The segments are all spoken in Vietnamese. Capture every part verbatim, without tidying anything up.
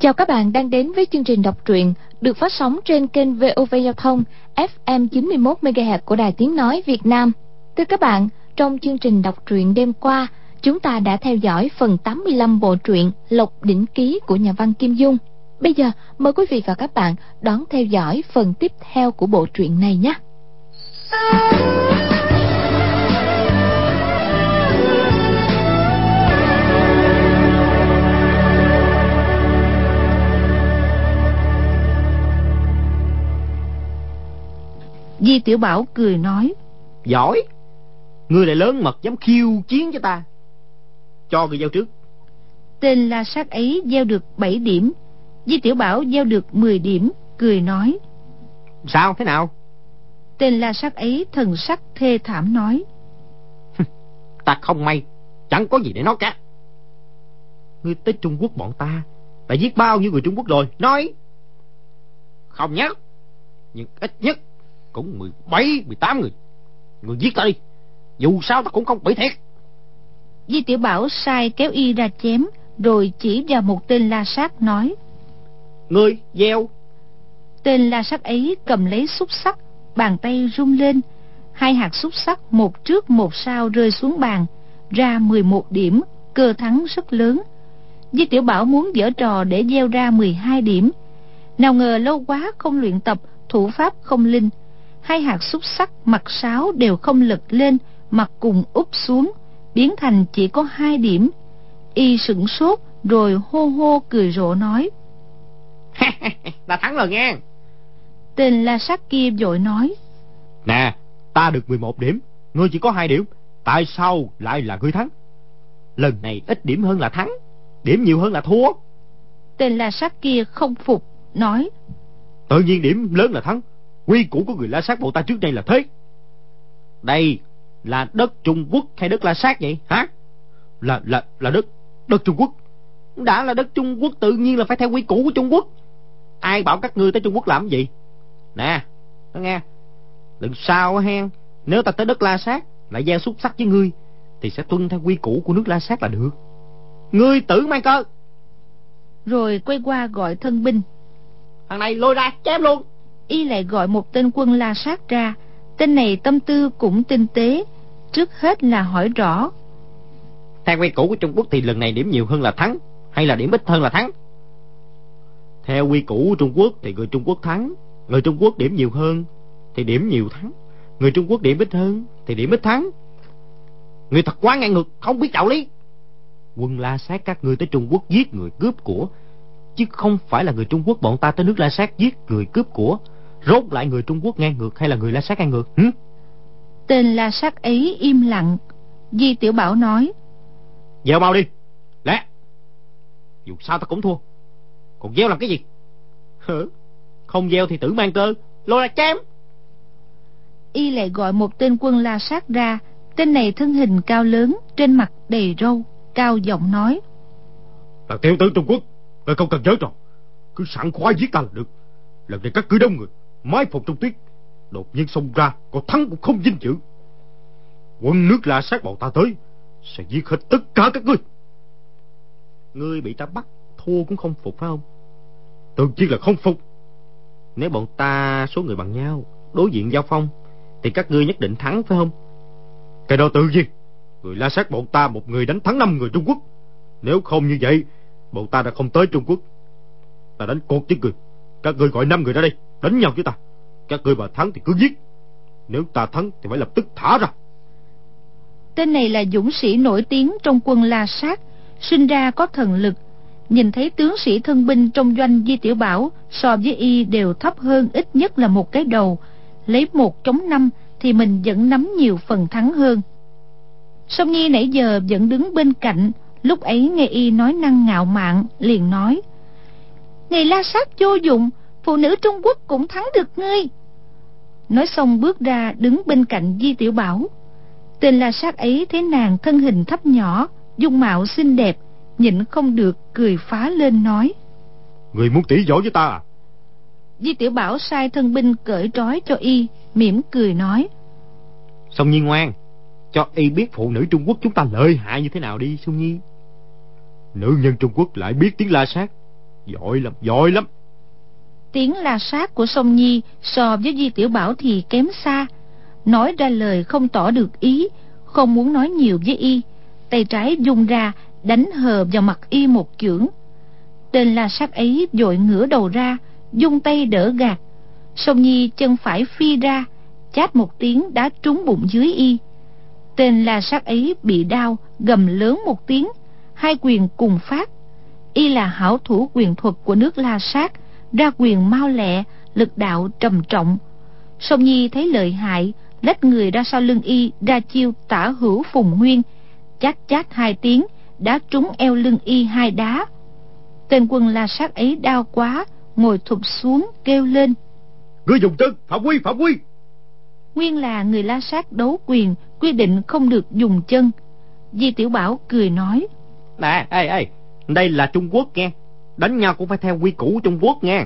Chào các bạn đang đến với chương trình đọc truyện được phát sóng trên kênh vê o vê Giao thông ép em chín mươi mốt mê ga héc của Đài Tiếng Nói Việt Nam. Thưa các bạn, trong chương trình đọc truyện đêm qua, chúng ta đã theo dõi phần tám mươi lăm bộ truyện Lộc Đỉnh Ký của nhà văn Kim Dung. Bây giờ, mời quý vị và các bạn đón theo dõi phần tiếp theo của bộ truyện này nhé. Di Tiểu Bảo cười nói: Giỏi, ngươi lại lớn mật dám khiêu chiến cho ta. Cho người gieo trước. Tên la sát ấy gieo được bảy điểm, Di Tiểu Bảo gieo được mười điểm, cười nói: Sao thế nào? Tên la sát ấy thần sắc thê thảm nói: Ta không may, chẳng có gì để nói cả. Ngươi tới Trung Quốc bọn ta đã giết bao nhiêu người Trung Quốc rồi? Nói. Không nhớ, nhưng ít nhất cũng mười bảy, mười tám người. Người giết ta đi, dù sao ta cũng không bị thiệt. Di Tiểu Bảo sai kéo y ra chém, rồi chỉ vào một tên la sát nói: Ngươi gieo. Tên la sát ấy cầm lấy xúc xắc, bàn tay rung lên, hai hạt xúc xắc một trước một sau rơi xuống bàn, ra mười một điểm, cơ thắng rất lớn. Di Tiểu Bảo muốn giở trò để gieo ra mười hai điểm, nào ngờ lâu quá không luyện tập, thủ pháp không linh, hai hạt xúc xắc mặt sáo đều không lật lên, mặt cùng úp xuống, biến thành chỉ có hai điểm. Y sửng sốt rồi hô hô cười rộ nói: Ta thắng rồi nghe. Tên la sát kia vội nói: Nè, ta được mười một điểm, ngươi chỉ có hai điểm, tại sao lại là ngươi thắng? Lần này ít điểm hơn là thắng, điểm nhiều hơn là thua. Tên la sát kia không phục, nói: Tự nhiên điểm lớn là thắng, quy củ của người La Sát bộ ta trước đây là thế. Đây là đất Trung Quốc hay đất La Sát vậy hả? Là là là đất đất Trung Quốc. Đã là đất Trung Quốc tự nhiên là phải theo quy củ của Trung Quốc. Ai bảo các ngươi tới Trung Quốc làm gì? Nè, nó nghe, lần sau hen, nếu ta tới đất La Sát lại gieo xúc sắc với ngươi thì sẽ tuân theo quy củ của nước La Sát là được. Ngươi tử mang cơ. Rồi quay qua gọi thân binh: Thằng này lôi ra chém luôn. Y lại gọi một tên quân La Sát ra. Tên này tâm tư cũng tinh tế, trước hết là hỏi rõ: Theo quy củ của Trung Quốc thì lần này điểm nhiều hơn là thắng, hay là điểm ít hơn là thắng? Theo quy củ của Trung Quốc thì người Trung Quốc thắng, người Trung Quốc điểm nhiều hơn thì điểm nhiều thắng, người Trung Quốc điểm ít hơn thì điểm ít thắng. Người thật quá ngang ngược, không biết đạo lý. Quân La Sát các ngươi tới Trung Quốc giết người cướp của, chứ không phải là người Trung Quốc bọn ta tới nước La Sát giết người cướp của. Rốt lại người Trung Quốc ngang ngược hay là người La Sát ngang ngược? Hử? Tên La Sát ấy im lặng. Di Tiểu Bảo nói: Gieo mau đi, lẹ. Dù sao ta cũng thua, còn gieo làm cái gì? Hử? Không gieo thì tử mang cơ, lôi ra chém. Y lại gọi một tên quân La Sát ra. Tên này thân hình cao lớn, trên mặt đầy râu, cao giọng nói: Là tiểu tử Trung Quốc, ngươi không cần giỡn trò, cứ sẵn khoái giết ta là được. Lần này các cứ đông người, mái phục trong tuyết, đột nhiên xông ra, còn thắng cũng không vinh dự. Quân nước La Sát bọn ta tới sẽ giết hết tất cả các ngươi. Ngươi bị ta bắt thua cũng không phục phải không? Tự nhiên là không phục. Nếu bọn ta số người bằng nhau, đối diện giao phong, thì các ngươi nhất định thắng phải không? Cái đó tự nhiên. Người La Sát bọn ta một người đánh thắng năm người Trung Quốc. Nếu không như vậy, bọn ta đã không tới Trung Quốc. Ta đánh cột với người, các ngươi gọi năm người ra đây đánh nhau với ta. Các ngươi mà thắng thì cứ giết, nếu ta thắng thì phải lập tức thả ra. Tên này là dũng sĩ nổi tiếng trong quân La Sát, sinh ra có thần lực. Nhìn thấy tướng sĩ thân binh trong doanh Di Tiểu Bảo so với y đều thấp hơn ít nhất là một cái đầu, lấy một chống năm thì mình vẫn nắm nhiều phần thắng hơn. Song Nhi nãy giờ vẫn đứng bên cạnh, lúc ấy nghe y nói năng ngạo mạn, liền nói: Người La Sát vô dụng, phụ nữ Trung Quốc cũng thắng được ngươi. Nói xong bước ra đứng bên cạnh Di Tiểu Bảo. Tên La Sát ấy thấy nàng thân hình thấp nhỏ, dung mạo xinh đẹp, nhịn không được cười phá lên nói: Người muốn tỉ võ với ta à? Di Tiểu Bảo sai thân binh cởi trói cho y, mỉm cười nói: Song Nhi ngoan, cho y biết phụ nữ Trung Quốc chúng ta lợi hại như thế nào đi Song Nhi. Nữ nhân Trung Quốc lại biết tiếng La Sát, Giỏi lắm, giỏi lắm. Tiếng la sát của Song Nhi so với Di Tiểu Bảo thì kém xa, nói ra lời không tỏ được ý, không muốn nói nhiều với y. Tay trái vung ra đánh hờ vào mặt y một chưởng. Tên la sát ấy vội ngửa đầu ra, vung tay đỡ gạt. Song Nhi chân phải phi ra, chát một tiếng đá trúng bụng dưới y. Tên la sát ấy bị đau, gầm lớn một tiếng, hai quyền cùng phát. Y là hảo thủ quyền thuật của nước La Sát, ra quyền mau lẹ, lực đạo trầm trọng. Song Nhi thấy lợi hại, lách người ra sau lưng y, ra chiêu tả hữu phùng nguyên, chát chát hai tiếng đá trúng eo lưng y hai đá. Tên quân La Sát ấy đau quá, ngồi thụp xuống kêu lên: Ngươi dùng chân, phạm quy, phạm quy. Nguyên là người La Sát đấu quyền, quy định không được dùng chân. Di Tiểu Bảo cười nói: Nè, ê, ê, đây là Trung Quốc nghe, đánh nhau cũng phải theo quy củ Trung Quốc nghe.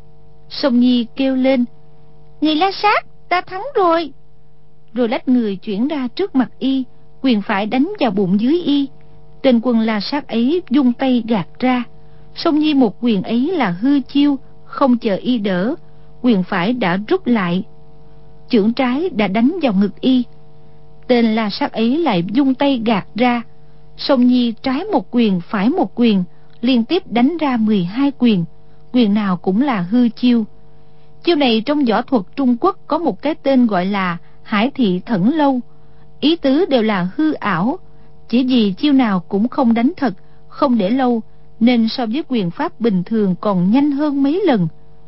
Song Nhi kêu lên: Người La Sát, ta thắng rồi. Rồi lách người chuyển ra trước mặt y, quyền phải đánh vào bụng dưới y. Tên quân La Sát ấy vung tay gạt ra. Song Nhi một quyền ấy là hư chiêu, không chờ y đỡ, quyền phải đã rút lại, chưởng trái đã đánh vào ngực y. Tên La Sát ấy lại vung tay gạt ra. Song Nhi trái một quyền phải một quyền, liên tiếp đánh ra mười hai quyền, quyền nào cũng là hư chiêu. Chiêu này trong võ thuật Trung Quốc có một cái tên gọi là Hải Thị Thẩn Lâu, ý tứ đều là hư ảo, chỉ vì chiêu nào cũng không đánh thật, không để lâu, nên so với quyền pháp bình thường còn nhanh hơn mấy lần.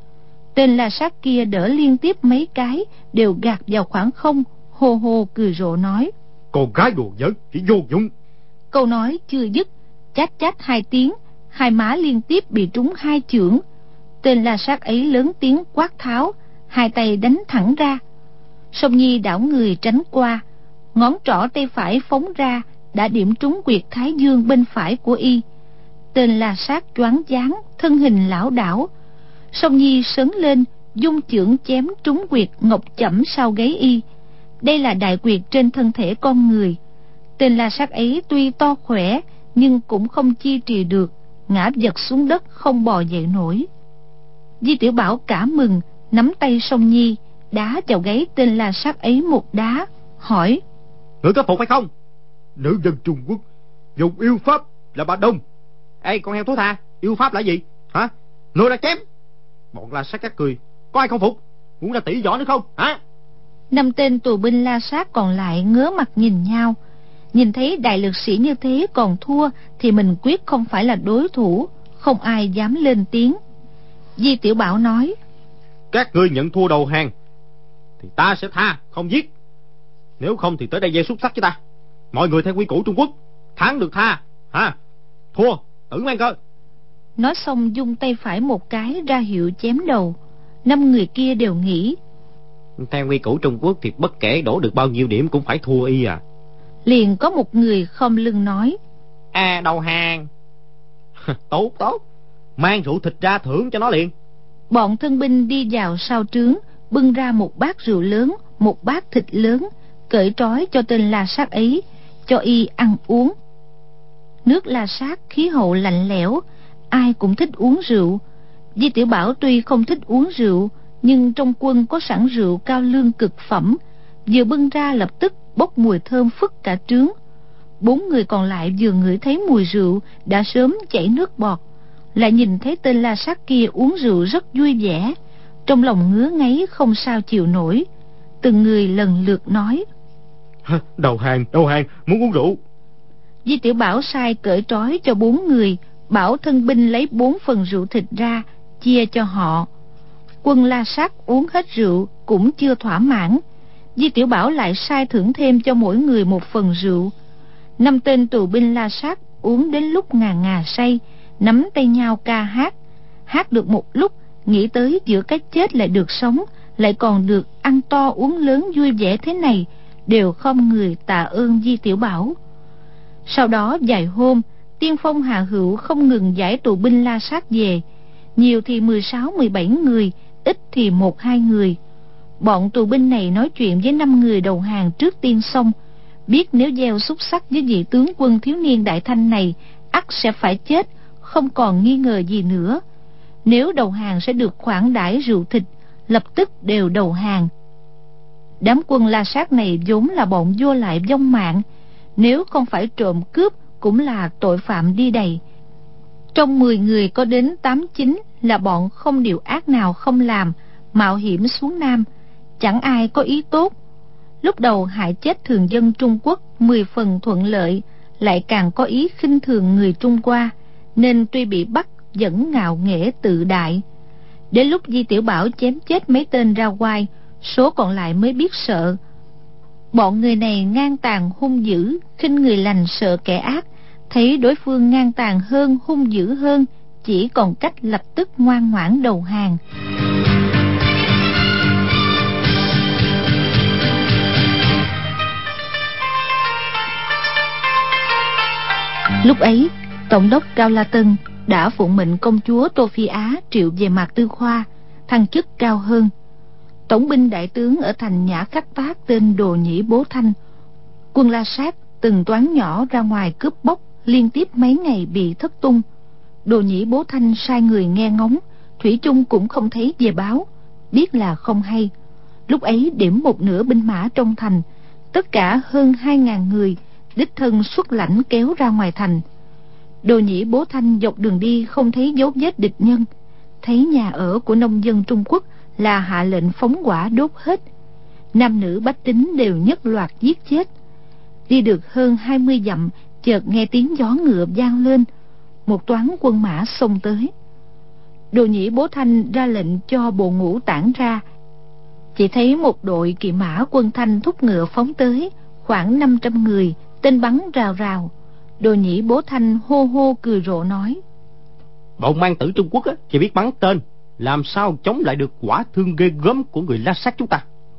Tên La Sát kia đỡ liên tiếp mấy cái đều gạt vào khoảng không, hô hô cười rộ nói: Con gái đồ giỡn, chỉ vô dụng. Câu nói chưa dứt, chát chát hai tiếng, hai má liên tiếp bị trúng hai chưởng. Tên La Sát ấy lớn tiếng quát tháo, hai tay đánh thẳng ra. Song Nhi đảo người tránh qua, ngón trỏ tay phải phóng ra đã điểm trúng huyệt thái dương bên phải của y. Tên La Sát choáng váng, thân hình lảo đảo. Song Nhi sấn lên, dung chưởng chém trúng huyệt ngọc chẩm sau gáy y. Đây là đại huyệt trên thân thể con người. Tên La Sát ấy tuy to khỏe nhưng cũng không chi trì được, ngã vật xuống đất không bò dậy nổi. Di Tiểu Bảo cả mừng, nắm tay Song Nhi đá vào gáy tên La Sát ấy một đá, hỏi: Ngươi có phục hay không? Nữ dân Trung Quốc dùng yêu pháp là bà Đông. Ê con heo thối tha, yêu pháp là gì hả? Ngươi đã chém. Bọn La Sát các cười, có ai không phục? Muốn ra tỷ võ nữa không hả? Năm tên tù binh La Sát còn lại ngớ mặt nhìn nhau. Nhìn thấy đại lực sĩ như thế còn thua thì mình quyết không phải là đối thủ, không ai dám lên tiếng. Di Tiểu Bảo nói: Các ngươi nhận thua đầu hàng thì ta sẽ tha, không giết. Nếu không thì tới đây dây xúc sắc với ta. Mọi người theo quy củ Trung Quốc, thắng được tha, hả? Thua tử mang cơ. Nói xong dung tay phải một cái ra hiệu chém đầu. Năm người kia đều nghĩ: Theo quy củ Trung Quốc thì bất kể đổ được bao nhiêu điểm cũng phải thua y à. Liền có một người khom lưng nói: À, đầu hàng. Tốt tốt, mang rượu thịt ra thưởng cho nó liền. Bọn thân binh đi vào sau trướng, bưng ra một bát rượu lớn, một bát thịt lớn, cởi trói cho tên La Sát ấy, cho y ăn uống. Nước La Sát khí hậu lạnh lẽo, ai cũng thích uống rượu. Di Tiểu Bảo tuy không thích uống rượu, nhưng trong quân có sẵn rượu cao lương cực phẩm, vừa bưng ra lập tức bốc mùi thơm phức cả trướng. Bốn người còn lại vừa ngửi thấy mùi rượu đã sớm chảy nước bọt, lại nhìn thấy tên La Sát kia uống rượu rất vui vẻ, trong lòng ngứa ngáy không sao chịu nổi. Từng người lần lượt nói: Đầu hàng, đầu hàng, muốn uống rượu. Di Tiểu Bảo sai cởi trói cho bốn người, bảo thân binh lấy bốn phần rượu thịt ra chia cho họ. Quân La Sát uống hết rượu cũng chưa thỏa mãn, Di Tiểu Bảo lại sai thưởng thêm cho mỗi người một phần rượu. Năm tên tù binh La Sát uống đến lúc ngà ngà say, nắm tay nhau ca hát. Hát được một lúc, nghĩ tới giữa cái chết lại được sống, lại còn được ăn to uống lớn vui vẻ thế này, đều khom người tạ ơn Di Tiểu Bảo. Sau đó vài hôm, Tiên Phong Hà Hữu không ngừng giải tù binh La Sát về, nhiều thì mười sáu mười bảy người, ít thì một hai người. Bọn tù binh này nói chuyện với năm người đầu hàng trước tiên xong, biết nếu gieo xúc sắc với vị tướng quân thiếu niên Đại Thanh này ắt sẽ phải chết, không còn nghi ngờ gì nữa. Nếu đầu hàng sẽ được khoản đãi rượu thịt, lập tức đều đầu hàng. Đám quân La Sát này vốn là bọn vô lại vong mạng, nếu không phải trộm cướp cũng là tội phạm đi đầy. Trong mười người có đến tám chín là bọn không điều ác nào không làm, mạo hiểm xuống Nam, chẳng ai có ý tốt. Lúc đầu hại chết thường dân Trung Quốc mười phần thuận lợi, lại càng có ý khinh thường người Trung Hoa, nên tuy bị bắt vẫn ngạo nghễ tự đại. Đến lúc Di Tiểu Bảo chém chết mấy tên ra oai, số còn lại mới biết sợ. Bọn người này ngang tàn hung dữ, khinh người lành sợ kẻ ác. Thấy đối phương ngang tàn hơn, hung dữ hơn, chỉ còn cách lập tức ngoan ngoãn đầu hàng. Lúc ấy, Tổng đốc Cao La Tân đã phụng mệnh công chúa Tô Phi Á triệu về Mạc Tư Khoa, thăng chức cao hơn. Tổng binh đại tướng ở thành Nhã Khắc Tác tên Đồ Nhĩ Bố Thanh. Quân La Sát từng toán nhỏ ra ngoài cướp bóc, liên tiếp mấy ngày bị thất tung. Đồ Nhĩ Bố Thanh sai người nghe ngóng, thủy chung cũng không thấy về báo, biết là không hay. Lúc ấy điểm một nửa binh mã trong thành, tất cả hơn hai ngàn người, đích thân xuất lãnh kéo ra ngoài thành. Đồ Nhĩ Bố Thanh dọc đường đi không thấy dấu vết địch nhân, thấy nhà ở của nông dân Trung Quốc là hạ lệnh phóng hỏa đốt hết. Nam nữ bách tính đều nhất loạt giết chết. Đi được hơn hai mươi dặm, chợt nghe tiếng gió ngựa vang lên, một toán quân mã xông tới. Đồ Nhĩ Bố Thanh ra lệnh cho bộ ngũ tản ra. Chỉ thấy một đội kỵ mã quân Thanh thúc ngựa phóng tới, khoảng năm trăm người, tên bắn rào rào. Đồ Nhĩ Bố Thanh hô hô cười rộ nói: Bọn mang tử Trung Quốc á, chỉ biết bắn tên, làm sao chống lại được quả thương ghê gớm của người La Sát chúng ta.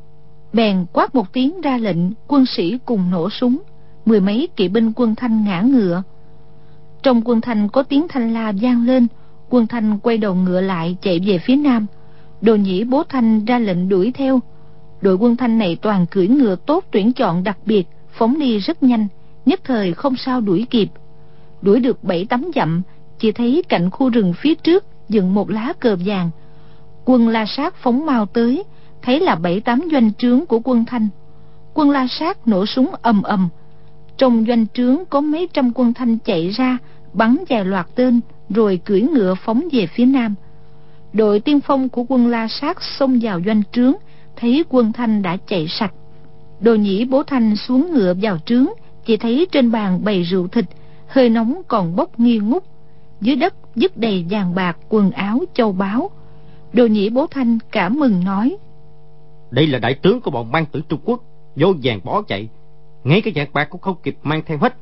Bèn quát một tiếng ra lệnh, quân sĩ cùng nổ súng, mười mấy kỵ binh quân Thanh ngã ngựa. Trong quân Thanh có tiếng thanh la vang lên, quân Thanh quay đầu ngựa lại chạy về phía nam. Đồ Nhĩ Bố Thanh ra lệnh đuổi theo. Đội quân Thanh này toàn cưỡi ngựa tốt tuyển chọn đặc biệt, phóng đi rất nhanh, nhất thời không sao đuổi kịp. Đuổi được bảy tám dặm, chỉ thấy cạnh khu rừng phía trước dựng một lá cờ vàng. Quân La Sát phóng mau tới, thấy là bảy tám doanh trướng của quân Thanh. Quân La Sát nổ súng ầm ầm. Trong doanh trướng có mấy trăm quân Thanh chạy ra, bắn vài loạt tên, rồi cưỡi ngựa phóng về phía nam. Đội tiên phong của quân La Sát xông vào doanh trướng, thấy quân Thanh đã chạy sạch. Đồ Nhĩ Bố Thanh xuống ngựa vào trướng, chỉ thấy trên bàn bày rượu thịt, hơi nóng còn bốc nghi ngút. Dưới đất vứt đầy vàng bạc, quần áo, châu báu. Đồ Nhĩ Bố Thanh cảm mừng nói: Đây là đại tướng của bọn mang tử Trung Quốc, vô vàng bỏ chạy, ngay cái vàng bạc cũng không kịp mang theo hết.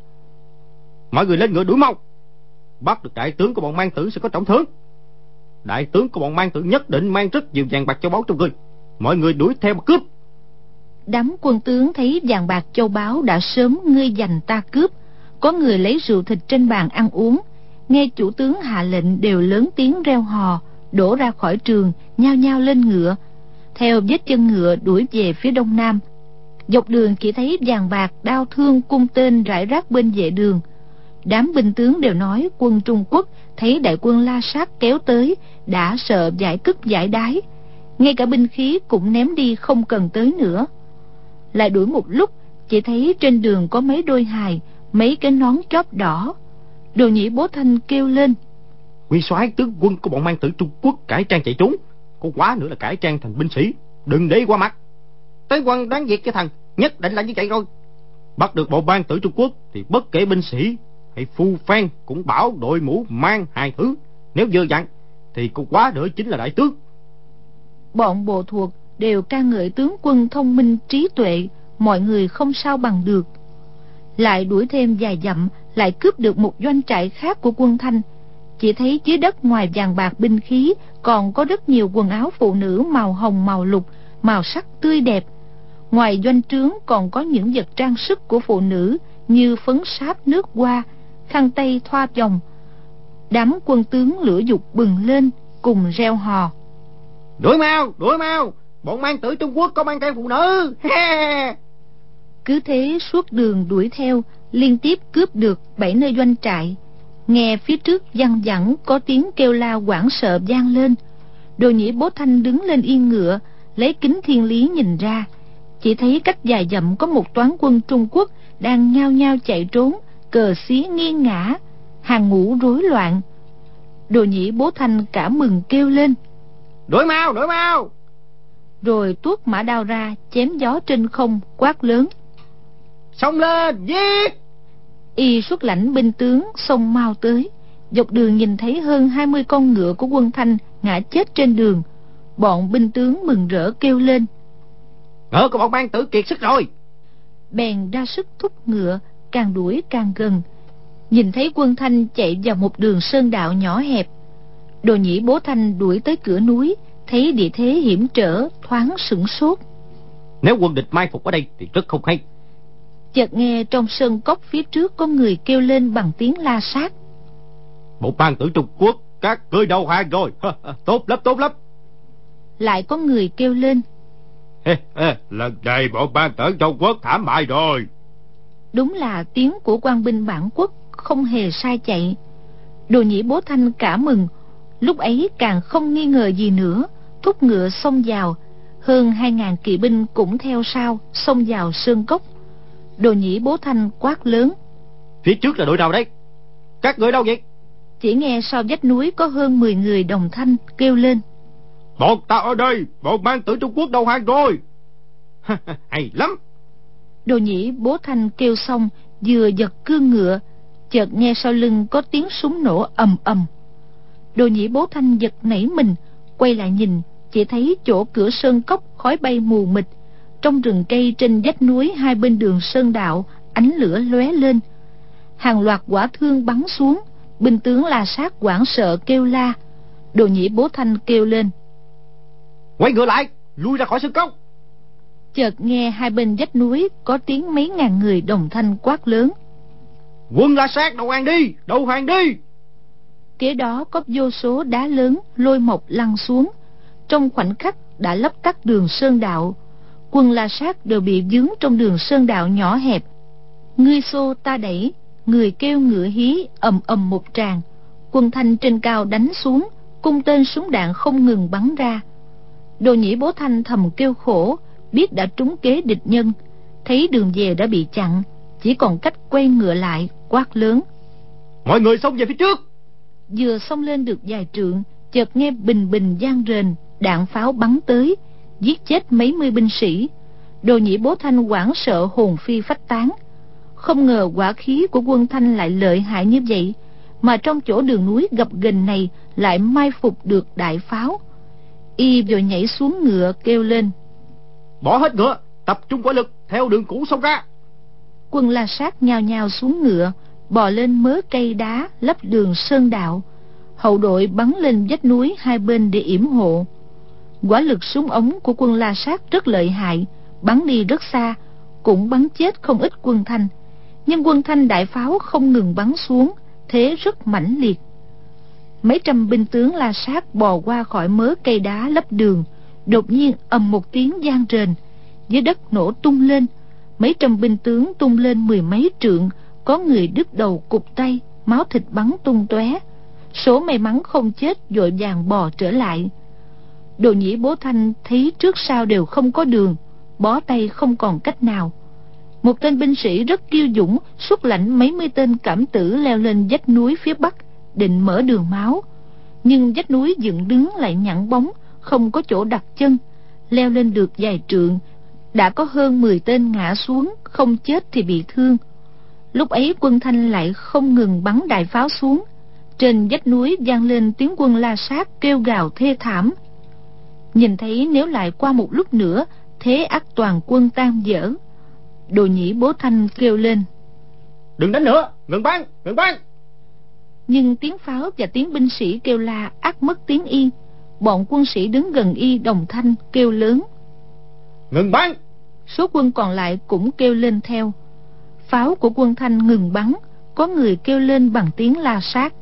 Mọi người lên ngựa đuổi mau, bắt được đại tướng của bọn mang tử sẽ có trọng thưởng. Đại tướng của bọn mang tử nhất định mang rất nhiều vàng bạc châu báu trong người, mọi người đuổi theo mà cướp. Đám quân tướng thấy vàng bạc châu báu đã sớm ngươi giành ta cướp, có người lấy rượu thịt trên bàn ăn uống. Nghe chủ tướng hạ lệnh đều lớn tiếng reo hò, đổ ra khỏi trường, nhao nhao lên ngựa, theo vết chân ngựa đuổi về phía đông nam. Dọc đường chỉ thấy vàng bạc, đao thương, cung tên rải rác bên vệ đường. Đám binh tướng đều nói quân Trung Quốc thấy đại quân La Sát kéo tới, đã sợ giải cứt giải đái, ngay cả binh khí cũng ném đi không cần tới nữa. Lại đuổi một lúc, chỉ thấy trên đường có mấy đôi hài, mấy cái nón chóp đỏ. Đồ Nhĩ Bố Thanh kêu lên: Nguyên soái, tướng quân của bọn mang tử Trung Quốc cải trang chạy trốn, có quá nữa là cải trang thành binh sĩ, đừng để qua mặt. Tới quân đáng diệt cho thằng, nhất định là như vậy rồi. Bắt được bọn mang tử Trung Quốc thì bất kể binh sĩ hay phu phan cũng bảo đội mũ mang hai thứ, nếu dơ dặn thì có quá nữa chính là đại tướng. Bọn bộ thuộc đều ca ngợi tướng quân thông minh trí tuệ, mọi người không sao bằng được. Lại đuổi thêm vài dặm, lại cướp được một doanh trại khác của quân Thanh. Chỉ thấy dưới đất ngoài vàng bạc binh khí còn có rất nhiều quần áo phụ nữ màu hồng màu lục, màu sắc tươi đẹp. Ngoài doanh trướng còn có những vật trang sức của phụ nữ như phấn sáp nước hoa, khăn tay thoa vòng. Đám quân tướng lửa dục bừng lên, cùng reo hò: Đuổi mau, đuổi mau, bọn mang tử Trung Quốc có mang theo phụ nữ. Cứ thế suốt đường đuổi theo, liên tiếp cướp được bảy nơi doanh trại. Nghe phía trước văng vẳng có tiếng kêu la hoảng sợ vang lên. Đồ Nhĩ Bố Thanh đứng lên yên ngựa, lấy kính thiên lý nhìn ra, chỉ thấy cách vài dặm có một toán quân Trung Quốc đang nhao nhao chạy trốn, cờ xí nghiêng ngã, hàng ngũ rối loạn. Đồ Nhĩ Bố Thanh cả mừng kêu lên: Đuổi mau, đuổi mau! Rồi tuốt mã đao ra, chém gió trên không, quát lớn: Xông lên, giết! Y xuất lãnh binh tướng xông mau tới. Dọc đường nhìn thấy hơn hai mươi con ngựa của quân Thanh ngã chết trên đường. Bọn binh tướng mừng rỡ kêu lên: Ngựa của bọn Ban Tử kiệt sức rồi! Bèn ra sức thúc ngựa, càng đuổi càng gần. Nhìn thấy quân Thanh chạy vào một đường sơn đạo nhỏ hẹp. Đồ Nhĩ Bố Thanh đuổi tới cửa núi, thấy địa thế hiểm trở, thoáng sửng sốt. Nếu quân địch mai phục ở đây thì rất không hay. Chợt nghe trong sơn cốc phía trước có người kêu lên bằng tiếng la sát: Bộ Ban Tử Trung Quốc các ngươi đầu hàng rồi. Tốt lắm, tốt lắm. Lại có người kêu lên: Lần này bộ Ban Tử Trung Quốc thảm bại rồi. Đúng là tiếng của quan binh bản quốc, không hề sai chạy. Đồ Nhĩ Bố Thanh cả mừng, lúc ấy càng không nghi ngờ gì nữa, thúc ngựa xông vào. Hơn hai ngàn kỵ binh cũng theo sau, xông vào sơn cốc. Đồ Nhĩ Bố Thanh quát lớn: Phía trước là đội nào đấy? Các người đâu vậy? Chỉ nghe sau vách núi có hơn mười người đồng thanh kêu lên: Bọn ta ở đây, bọn Ban Tử Trung Quốc đầu hàng rồi. Hay lắm. Đồ Nhĩ Bố Thanh kêu xong, vừa giật cương ngựa, chợt nghe sau lưng có tiếng súng nổ ầm ầm. Đồ Nhĩ Bố Thanh giật nảy mình, quay lại nhìn, chỉ thấy chỗ cửa sơn cốc khói bay mù mịt. Trong rừng cây trên vách núi hai bên đường sơn đạo, ánh lửa lóe lên. Hàng loạt quả thương bắn xuống, binh tướng La Sát hoảng sợ kêu la. Đồ Nhĩ Bố Thanh kêu lên: Quay ngựa lại, lui ra khỏi sơn cốc. Chợt nghe hai bên vách núi có tiếng mấy ngàn người đồng thanh quát lớn: Quân La Sát đầu hàng đi, đầu hàng đi. Kế đó có vô số đá lớn lôi mộc lăn xuống, trong khoảnh khắc đã lấp tắt đường sơn đạo. Quân La Sát đều bị vướng trong đường sơn đạo nhỏ hẹp, ngươi xô ta đẩy, người kêu ngựa hí, ầm ầm một tràng. Quân Thanh trên cao đánh xuống, cung tên súng đạn không ngừng bắn ra. Đồ Nhĩ Bố Thanh thầm kêu khổ, biết đã trúng kế địch nhân, thấy đường về đã bị chặn, chỉ còn cách quay ngựa lại, quát lớn: Mọi người xông về phía trước. Vừa xông lên được vài trượng, chợt nghe bình bình vang rền, đạn pháo bắn tới, giết chết mấy mươi binh sĩ. Đồ Nhĩ Bố Thanh hoảng sợ hồn phi phách tán. Không ngờ hỏa khí của quân Thanh lại lợi hại như vậy, mà trong chỗ đường núi gập ghềnh này lại mai phục được đại pháo. Y vội nhảy xuống ngựa kêu lên: Bỏ hết ngựa, tập trung quả lực theo đường cũ xông ra. Quân La Sát nhao nhao xuống ngựa, bò lên mớ cây đá lấp đường sơn đạo. Hậu đội bắn lên vách núi hai bên để yểm hộ. Quả lực súng ống của quân La Sát rất lợi hại, bắn đi rất xa, cũng bắn chết không ít quân Thanh. Nhưng quân Thanh đại pháo không ngừng bắn xuống, thế rất mãnh liệt. Mấy trăm binh tướng La Sát bò qua khỏi mớ cây đá lấp đường. Đột nhiên ầm một tiếng vang rền, dưới đất nổ tung lên. Mấy trăm binh tướng tung lên mười mấy trượng, có người đứt đầu cụt tay, máu thịt bắn tung tóe. Số may mắn không chết vội vàng bò trở lại. Đồ Nhĩ Bố Thanh thấy trước sau đều không có đường, bó tay không còn cách nào. Một tên binh sĩ rất kiêu dũng xuất lãnh mấy mươi tên cảm tử leo lên vách núi phía bắc, định mở đường máu. Nhưng vách núi dựng đứng lại nhẵn bóng, không có chỗ đặt chân. Leo lên được vài trượng, đã có hơn mười tên ngã xuống, không chết thì bị thương. Lúc ấy quân Thanh lại không ngừng bắn đại pháo xuống. Trên vách núi vang lên tiếng quân La Sát kêu gào thê thảm. Nhìn thấy nếu lại qua một lúc nữa, thế ắt toàn quân tan vỡ. Đồ Nhĩ Bố Thanh kêu lên: Đừng đánh nữa, ngừng bắn, ngừng bắn. Nhưng tiếng pháo và tiếng binh sĩ kêu la ắt mất tiếng yên. Bọn quân sĩ đứng gần y đồng thanh kêu lớn: Ngừng bắn. Số quân còn lại cũng kêu lên theo. Pháo của quân Thanh ngừng bắn, có người kêu lên bằng tiếng La Sát: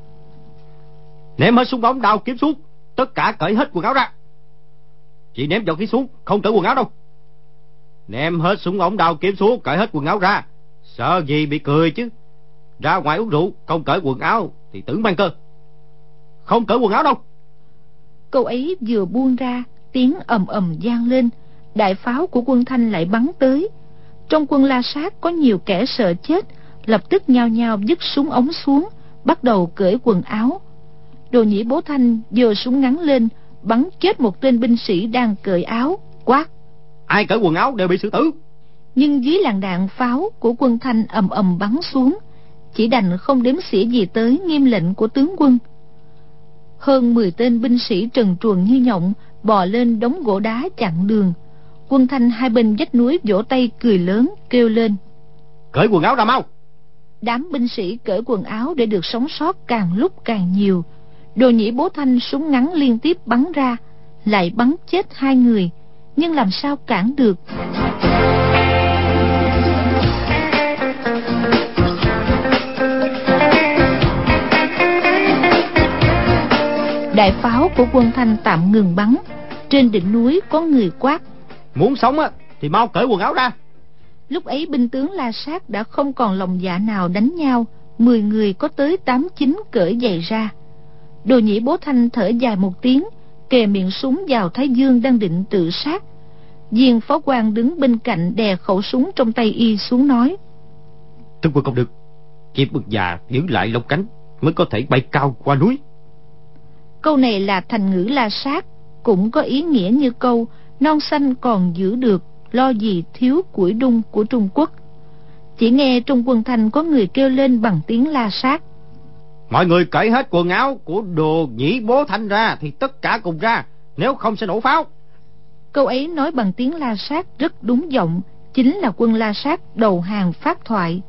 Ném hết súng ống đao kiếm xuống, tất cả cởi hết quần áo ra. Chỉ ném vào khí xuống, không cởi quần áo đâu. Ném hết súng ống đao kiếm xuống, cởi hết quần áo ra. Sợ gì bị cười chứ. Ra ngoài uống rượu, không cởi quần áo, thì tự mang cơ. Không cởi quần áo đâu. Câu ấy vừa buông ra, tiếng ầm ầm vang lên. Đại pháo của quân Thanh lại bắn tới. Trong quân La Sát có nhiều kẻ sợ chết, lập tức nhao nhao vứt súng ống xuống, bắt đầu cởi quần áo. Đồ Nhĩ Bố Thanh giơ súng ngắn lên, bắn chết một tên binh sĩ đang cởi áo, quát: Ai cởi quần áo đều bị xử tử. Nhưng dưới làn đạn pháo của quân Thanh ầm ầm bắn xuống, chỉ đành không đếm xỉa gì tới nghiêm lệnh của tướng quân. Hơn mười tên binh sĩ trần truồng như nhộng bò lên đống gỗ đá chặn đường. Quân Thanh hai bên vách núi vỗ tay cười lớn, kêu lên: Cởi quần áo ra mau. Đám binh sĩ cởi quần áo để được sống sót càng lúc càng nhiều. Đồ Nhĩ Bố Thanh súng ngắn liên tiếp bắn ra, lại bắn chết hai người, nhưng làm sao cản được. Đại pháo của quân Thanh tạm ngừng bắn. Trên đỉnh núi có người quát: Muốn sống á thì mau cởi quần áo ra. Lúc ấy binh tướng La Sát đã không còn lòng dạ nào đánh nhau. Mười người có tới tám chín cởi giày ra. Đồ Nhĩ Bố Thanh thở dài một tiếng, kề miệng súng vào thái dương đang định tự sát. Viên phó quan đứng bên cạnh đè khẩu súng trong tay y xuống nói: Tướng quân không được, chim bực già giữ lại lông cánh mới có thể bay cao qua núi. Câu này là thành ngữ La Sát, cũng có ý nghĩa như câu non xanh còn giữ được, lo gì thiếu củi đun của Trung Quốc. Chỉ nghe trong quân Thanh có người kêu lên bằng tiếng La Sát: Mọi người cởi hết quần áo của Đồ Nhĩ Bố Thanh ra thì tất cả cùng ra, nếu không sẽ nổ pháo. Câu ấy nói bằng tiếng La Sát rất đúng giọng, chính là quân La Sát đầu hàng phát thoại.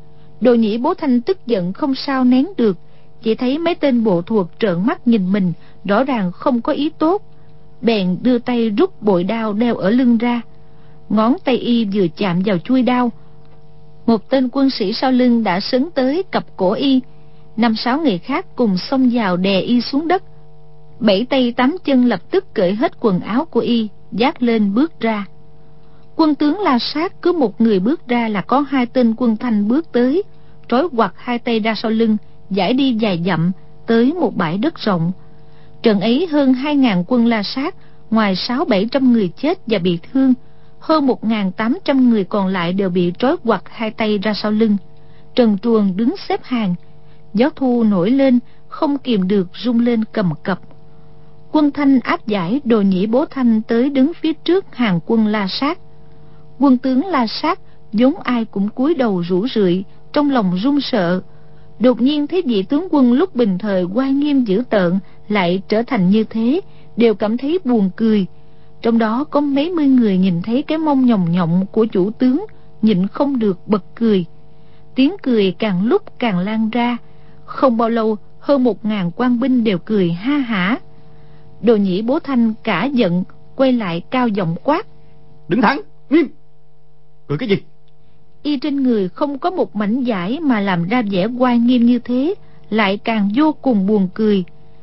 Đồ Nhĩ Bố Thanh tức giận không sao nén được, chỉ thấy mấy tên bộ thuộc trợn mắt nhìn mình, rõ ràng không có ý tốt. Bèn đưa tay rút bội đao đeo ở lưng ra. Ngón tay y vừa chạm vào chuôi đao, một tên quân sĩ sau lưng đã sấn tới cặp cổ y. Năm sáu người khác cùng xông vào đè y xuống đất. Bảy tay tám chân lập tức cởi hết quần áo của y, vác lên bước ra. Quân tướng La Sát cứ một người bước ra là có hai tên quân Thanh bước tới, trói quặt hai tay ra sau lưng, giải đi vài dặm tới một bãi đất rộng. Trận ấy hơn hai ngàn quân La Sát, ngoài sáu bảy trăm người chết và bị thương, hơn một ngàn tám trăm người còn lại đều bị trói quặt hai tay ra sau lưng, trần truồng đứng xếp hàng. Gió thu nổi lên, không kìm được rung lên cầm cập. Quân Thanh áp giải Đồ Nhĩ Bố Thanh tới đứng phía trước hàng quân La Sát. Quân tướng La Sát vốn ai cũng cúi đầu rũ rượi, trong lòng run sợ. Đột nhiên thấy vị tướng quân lúc bình thời oai nghiêm dữ tợn lại trở thành như thế, đều cảm thấy buồn cười. Trong đó có mấy mươi người nhìn thấy cái mông nhồng nhộng của chủ tướng, nhịn không được bật cười. Tiếng cười càng lúc càng lan ra. Không bao lâu, hơn một ngàn quan binh đều cười ha hả. Đồ Nhĩ Bố Thanh cả giận, quay lại cao giọng quát: Đứng thẳng, nghiêm. Cười cái gì? Y trên người không có một mảnh vải mà làm ra vẻ oai nghiêm như thế, lại càng vô cùng buồn cười.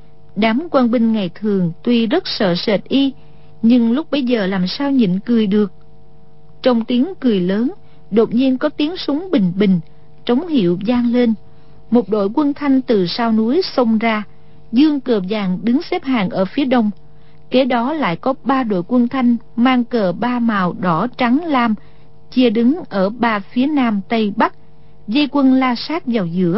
Đám quan binh ngày thường tuy rất sợ sệt y, nhưng lúc bấy giờ làm sao nhịn cười được. Trong tiếng cười lớn, đột nhiên có tiếng súng bình bình, trống hiệu vang lên. Một đội quân Thanh từ sau núi xông ra, dương cờ vàng đứng xếp hàng ở phía đông. Kế đó lại có ba đội quân Thanh mang cờ ba màu đỏ trắng lam, chia đứng ở ba phía nam tây bắc, dây quân La Sát vào giữa.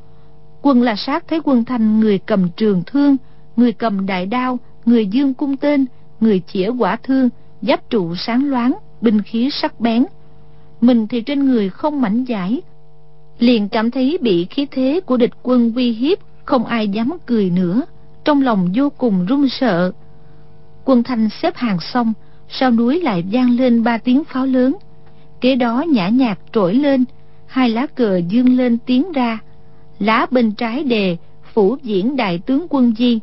Quân La Sát thấy quân Thanh người cầm trường thương, người cầm đại đao, người dương cung tên, người chĩa quả thương, giáp trụ sáng loáng, binh khí sắc bén. Mình thì trên người không mảnh vải, liền cảm thấy bị khí thế của địch quân uy hiếp, không ai dám cười nữa, trong lòng vô cùng run sợ. Quân Thanh xếp hàng xong, sau núi lại vang lên ba tiếng pháo lớn. Kế đó nhã nhạc trỗi lên, hai lá cờ dương lên tiến ra. Lá bên trái đề Phủ Diễn Đại Tướng Quân Di,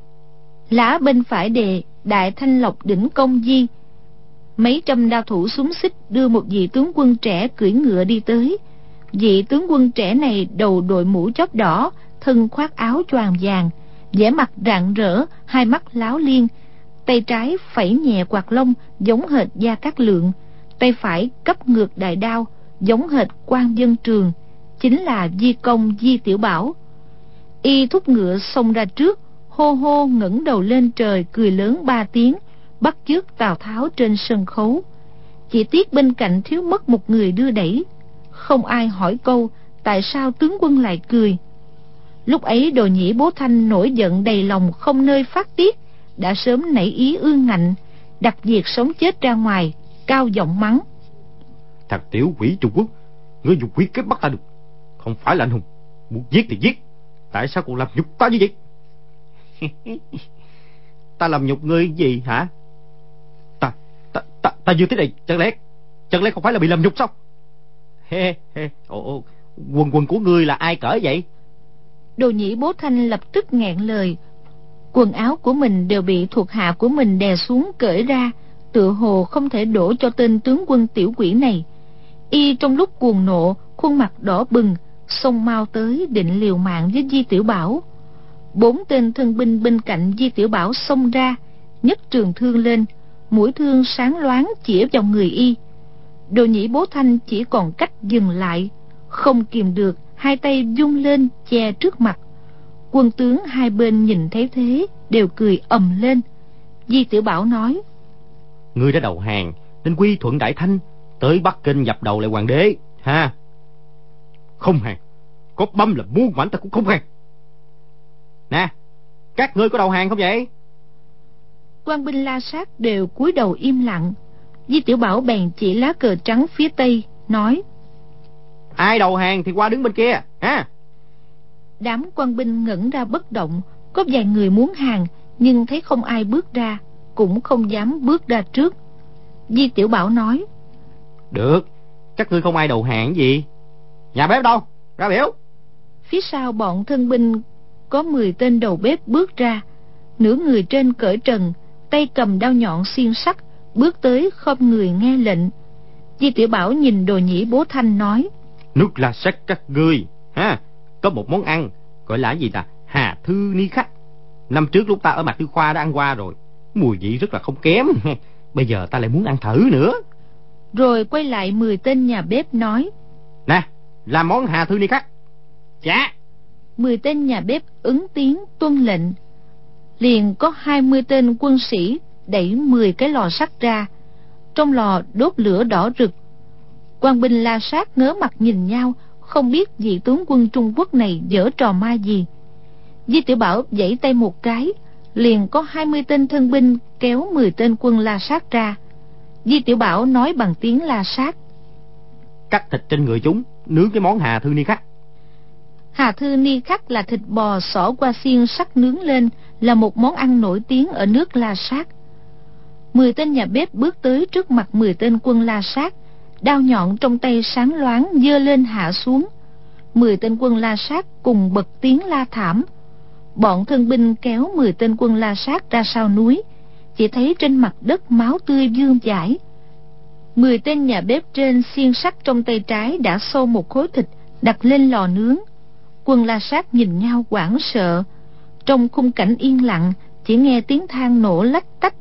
lá bên phải đề Đại Thanh Lộc Đỉnh Công Di. Mấy trăm đao thủ súng xích đưa một vị tướng quân trẻ cưỡi ngựa đi tới. Vị tướng quân trẻ này đầu đội mũ chóp đỏ, thân khoác áo choàng vàng, vẻ mặt rạng rỡ, hai mắt láo liên. Tay trái phẩy nhẹ quạt lông giống hệt Gia Cát Lượng, tay phải cấp ngược đại đao giống hệt Quan Dân Trường, chính là Di Công Di Tiểu Bảo. Y thúc ngựa xông ra trước, hô hô ngẩng đầu lên trời cười lớn ba tiếng, bắt chước Tào Tháo trên sân khấu. Chỉ tiếc bên cạnh thiếu mất một người đưa đẩy. Không ai hỏi câu tại sao tướng quân lại cười. Lúc ấy Đồ Nhĩ Bố Thanh nổi giận đầy lòng không nơi phát tiết, đã sớm nảy ý ương ngạnh, đặt việc sống chết ra ngoài, cao giọng mắng: Thằng tiểu quỷ Trung Quốc, ngươi dùng quyết kết bắt ta được, không phải là anh hùng, muốn giết thì giết, tại sao còn làm nhục ta như vậy? Ta làm nhục ngươi gì hả? Ta ta ta ta như thế này, chẳng lẽ chẳng lẽ không phải là bị làm nhục sao? Hê hê, ồ, quần quần của ngươi là ai cởi vậy? Đồ Nhĩ Bố Thanh lập tức nghẹn lời. Quần áo của mình đều bị thuộc hạ của mình đè xuống cởi ra, tựa hồ không thể đổ cho tên tướng quân tiểu quỷ này. Y trong lúc cuồng nộ, khuôn mặt đỏ bừng, xông mau tới định liều mạng với Di Tiểu Bảo. Bốn tên thân binh bên cạnh Di Tiểu Bảo xông ra, nhấc trường thương lên, mũi thương sáng loáng chĩa vào người Y. Đồ Nhĩ Bố Thanh chỉ còn cách dừng lại, không kìm được, hai tay vung lên che trước mặt. Quân tướng hai bên nhìn thấy thế đều cười ầm lên. Di Tiểu Bảo nói: Ngươi đã đầu hàng nên quy thuận Đại Thanh, tới Bắc Kinh dập đầu lại hoàng đế ha? Không hàng, có băm là muôn mảnh ta cũng không hàng. Nè, các ngươi có đầu hàng không vậy? Quan binh La Sát đều cúi đầu im lặng. Di Tiểu Bảo bèn chỉ lá cờ trắng phía tây, nói: Ai đầu hàng thì qua đứng bên kia ha. Đám quan binh ngẩn ra bất động. Có vài người muốn hàng, nhưng thấy không ai bước ra, cũng không dám bước ra trước. Di Tiểu Bảo nói: Được, các ngươi không ai đầu hàng gì. Nhà bếp đâu? Ra biểu. Phía sau bọn thân binh có mười tên đầu bếp bước ra. Nửa người trên cởi trần, tay cầm đao nhọn xiên sắt, bước tới khom người nghe lệnh. Di Tiểu Bảo nhìn Đồ Nhĩ Bố Thanh nói: Nước La Sát các ngươi ha, có một món ăn gọi là gì ta? Hà Thư Ni Khách. Năm trước lúc ta ở Mạc Tư Khoa đã ăn qua rồi, mùi vị rất là không kém. Bây giờ ta lại muốn ăn thử nữa. Rồi quay lại mười tên nhà bếp nói: Nè, làm món Hà Thư Ni Khách. Dạ. Mười tên nhà bếp ứng tiếng tuân lệnh. Liền có hai mươi tên quân sĩ đẩy mười cái lò sắt ra. Trong lò đốt lửa đỏ rực. Quan binh La Sát ngớ mặt nhìn nhau, không biết vị tướng quân Trung Quốc này giở trò ma gì. Di Tiểu Bảo giãy tay một cái, liền có hai mươi tên thân binh kéo mười tên quân La Sát ra. Di Tiểu Bảo nói bằng tiếng La Sát: Cắt thịt trên người chúng, nướng cái món Hà Thư Ni Khách. Hà Thư Ni Khách là thịt bò xỏ qua xiên sắt nướng lên, là một món ăn nổi tiếng ở nước La Sát. Mười tên nhà bếp bước tới trước mặt mười tên quân La Sát, đao nhọn trong tay sáng loáng giơ lên hạ xuống. Mười tên quân La Sát cùng bật tiếng la thảm. Bọn thân binh kéo mười tên quân La Sát ra sau núi, chỉ thấy trên mặt đất máu tươi vương vãi. Mười tên nhà bếp trên xiên sắt trong tay trái đã xô một khối thịt đặt lên lò nướng. Quân La Sát nhìn nhau hoảng sợ. Trong khung cảnh yên lặng, chỉ nghe tiếng than nổ lách tách,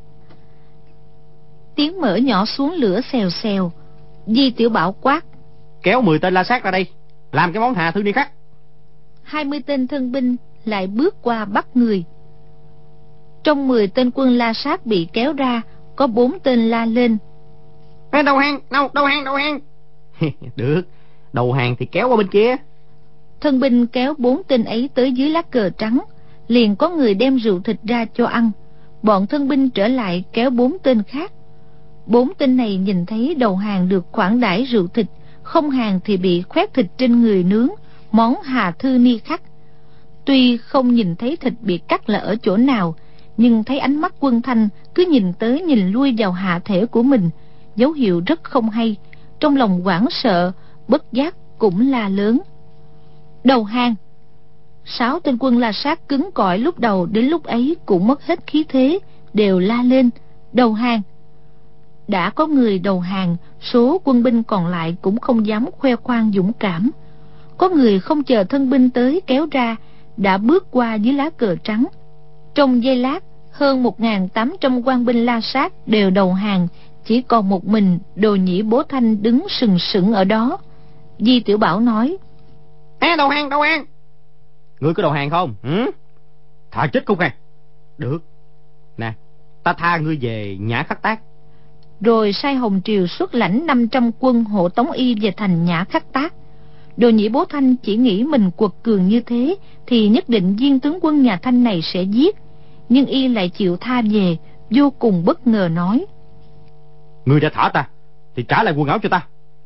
tiếng mỡ nhỏ xuống lửa xèo xèo. Di Tiểu Bảo quát: Kéo mười tên La Sát ra đây, làm cái món Hà Thư Ni Khách. Hai mươi tên thân binh lại bước qua bắt người. Trong mười tên quân La Sát bị kéo ra, có bốn tên la lên: Đầu hàng, đầu, đầu hàng, đầu hàng. Được, đầu hàng thì kéo qua bên kia. Thân binh kéo bốn tên ấy tới dưới lá cờ trắng. Liền có người đem rượu thịt ra cho ăn. Bọn thân binh trở lại kéo bốn tên khác. Bốn tên này nhìn thấy đầu hàng được khoản đãi rượu thịt, không hàng thì bị khoét thịt trên người nướng, món Hà Thư Ni Khách. Tuy không nhìn thấy thịt bị cắt là ở chỗ nào, nhưng thấy ánh mắt Quân Thanh cứ nhìn tới nhìn lui vào hạ thể của mình, dấu hiệu rất không hay. Trong lòng hoảng sợ, bất giác cũng la lớn: Đầu hàng! Sáu tên quân La Sát cứng cỏi lúc đầu đến lúc ấy cũng mất hết khí thế, đều la lên: Đầu hàng! Đã có người đầu hàng, số quân binh còn lại cũng không dám khoe khoang dũng cảm. Có người không chờ thân binh tới kéo ra, đã bước qua dưới lá cờ trắng. Trong giây lát, hơn một nghìn tám trăm quan binh La Sát đều đầu hàng, chỉ còn một mình Đồ Nhĩ Bố Thanh đứng sừng sững ở đó. Di Tiểu Bảo nói: À, đầu hàng, đầu hàng! Ngươi có đầu hàng không? Ừ? Thà chết không nghe. Được. Nè, ta tha ngươi về Nhã Khắc Tác. Rồi sai Hồng Triều xuất lãnh năm trăm quân hộ tống y về thành Nhã Khắc Tác. Đồ Nhĩ Bố Thanh chỉ nghĩ mình quật cường như thế thì nhất định viên tướng quân nhà Thanh này sẽ giết, nhưng y lại chịu tha về, vô cùng bất ngờ nói: Ngươi đã thả ta thì trả lại quần áo cho ta.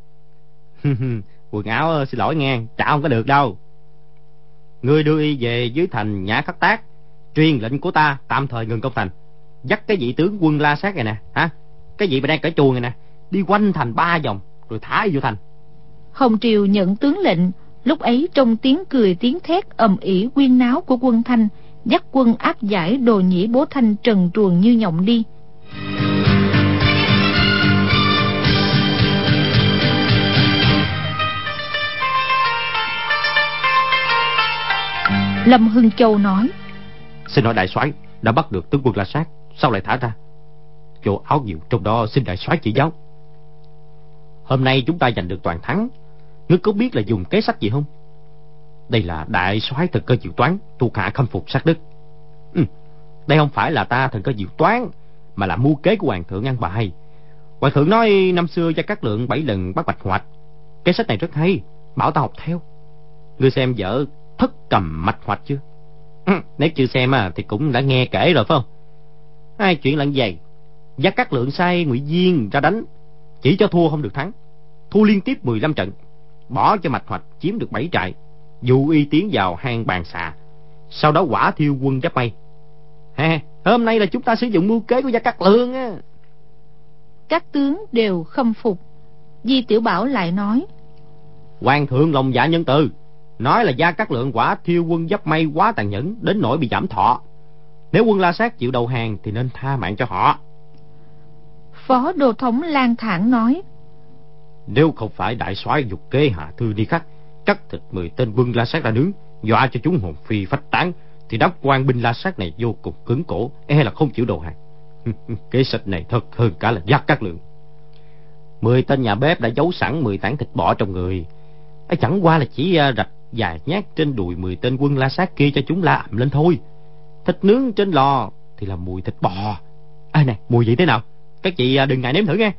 Quần áo xin lỗi nghe, trả không có được đâu. Ngươi đưa y về dưới thành Nhã Khắc Tác, truyền lệnh của ta tạm thời ngừng công thành, dắt cái vị tướng quân La Sát này nè, hả, cái vị mà đang cởi chuồng này nè, đi quanh thành ba vòng rồi thả y vô thành. Hồng Triều nhận tướng lệnh. Lúc ấy trong tiếng cười tiếng thét ầm ĩ quyên náo của quân Thanh, dắt quân áp giải Đồ Nhĩ Bố Thanh trần truồng như nhộng đi. Lâm Hưng Châu nói: Xin hỏi đại soái, đã bắt được tướng quân La Sát, sao lại thả ra? Chỗ áo nhiều trong đó xin đại soái chỉ giáo. Hôm nay chúng ta giành được toàn thắng, ngươi có biết là dùng kế sách gì không? Đây là đại soái thần cơ diệu toán, thuộc hạ khâm phục sát đức. Ừ, đây không phải là ta thần cơ diệu toán, mà là mưu kế của hoàng thượng ăn bài. Hoàng thượng nói năm xưa Gia Cát Lượng bảy lần bắt Bạch Hoạch. Kế sách này rất hay, bảo ta học theo. Ngươi xem vở Thất Cầm Mạch Hoạch chưa? Ừ, nếu chưa xem à, thì cũng đã nghe kể rồi phải không? Hai chuyện là vậy. Gia Cát Lượng sai Ngụy Diên ra đánh, chỉ cho thua không được thắng, thua liên tiếp mười lăm trận, bỏ cho Mạch Hoạch chiếm được bảy trại, dụ y tiến vào hang Bàn Xà, sau đó quả thiêu quân Giáp Mây. Ha, hôm nay là chúng ta sử dụng mưu kế của Gia Cát Lượng á. Các tướng đều khâm phục. Di Tiểu Bảo lại nói: Hoàng thượng lòng dạ nhân từ, nói là Gia Cát Lượng quả thiêu quân Giáp Mây quá tàn nhẫn đến nỗi bị giảm thọ. Nếu quân La Sát chịu đầu hàng thì nên tha mạng cho họ. Phó Đô Thống Lang Thản nói: Nếu không phải đại soái dục kế hạ thư đi khắc, cắt thịt mười tên quân La Sát ra nướng, dọa cho chúng hồn phi phách tán, thì đám quan binh La Sát này vô cùng cứng cổ, e là không chịu đầu hàng. Kế sách này thật hơn cả là Gia Cát Lượng. Mười tên nhà bếp đã giấu sẵn mười tảng thịt bò trong người, ấy chẳng qua là chỉ rạch vài nhát trên đùi mười tên quân La Sát kia cho chúng la ầm lên thôi. Thịt nướng trên lò thì là mùi thịt bò. À này, mùi vị thế nào? Các chị đừng ngại nếm thử nghe.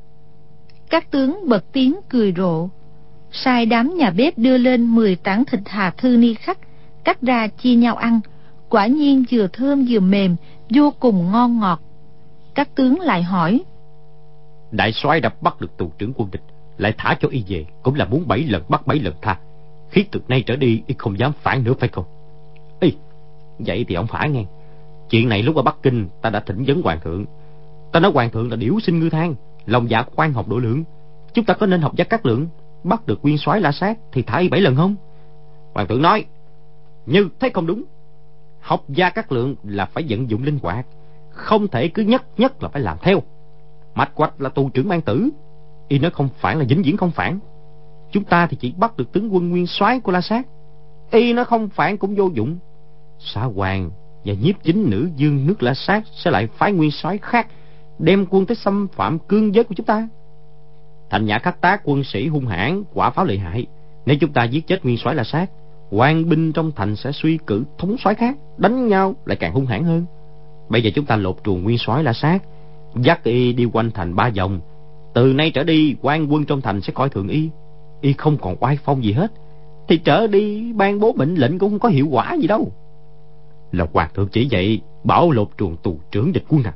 Các tướng bật tiếng cười rộ, sai đám nhà bếp đưa lên mười tảng thịt Hà Thư Ni Khắc, cắt ra chia nhau ăn. Quả nhiên vừa thơm vừa mềm, vô cùng ngon ngọt. Các tướng lại hỏi: Đại soái đã bắt được tù trưởng quân địch, lại thả cho y về, cũng là muốn bảy lần bắt bảy lần tha, khiến từ nay trở đi y không dám phản nữa phải không? Ê, vậy thì ông phải nghe. Chuyện này lúc ở Bắc Kinh ta đã thỉnh vấn hoàng thượng. Ta nói hoàng thượng là điểu sinh ngư thang, lòng dạ khoan học độ lượng. Chúng ta có nên học Gia Cát Lượng, bắt được nguyên soái La Sát thì thả y bảy lần không? Hoàng thượng nói: Như thế không đúng. Học Gia Cát Lượng là phải vận dụng linh hoạt, không thể cứ nhất nhất là phải làm theo. Mạch Hoạch là tù trưởng Mang Tử, y nói không phản là vĩnh viễn không phản. Chúng ta thì chỉ bắt được tướng quân nguyên soái của La Sát, y nói không phản cũng vô dụng. Xã Hoàng và nhiếp chính nữ dương nước La Sát sẽ lại phái nguyên soái khác đem quân tới xâm phạm cương giới của chúng ta. Thành Nhã Khắc Tác quân sĩ hung hãn, quả pháo lợi hại. Nếu chúng ta giết chết nguyên soái La Sát, quan binh trong thành sẽ suy cử thống soái khác, đánh nhau lại càng hung hãn hơn. Bây giờ chúng ta lột truồng nguyên soái La Sát, dắt y đi quanh thành ba vòng. Từ nay trở đi, quan quân trong thành sẽ coi thường y, y không còn oai phong gì hết, thì trở đi ban bố mệnh lệnh cũng không có hiệu quả gì đâu. Là hoàng thượng chỉ vậy, bảo lột truồng tù trưởng địch quân à?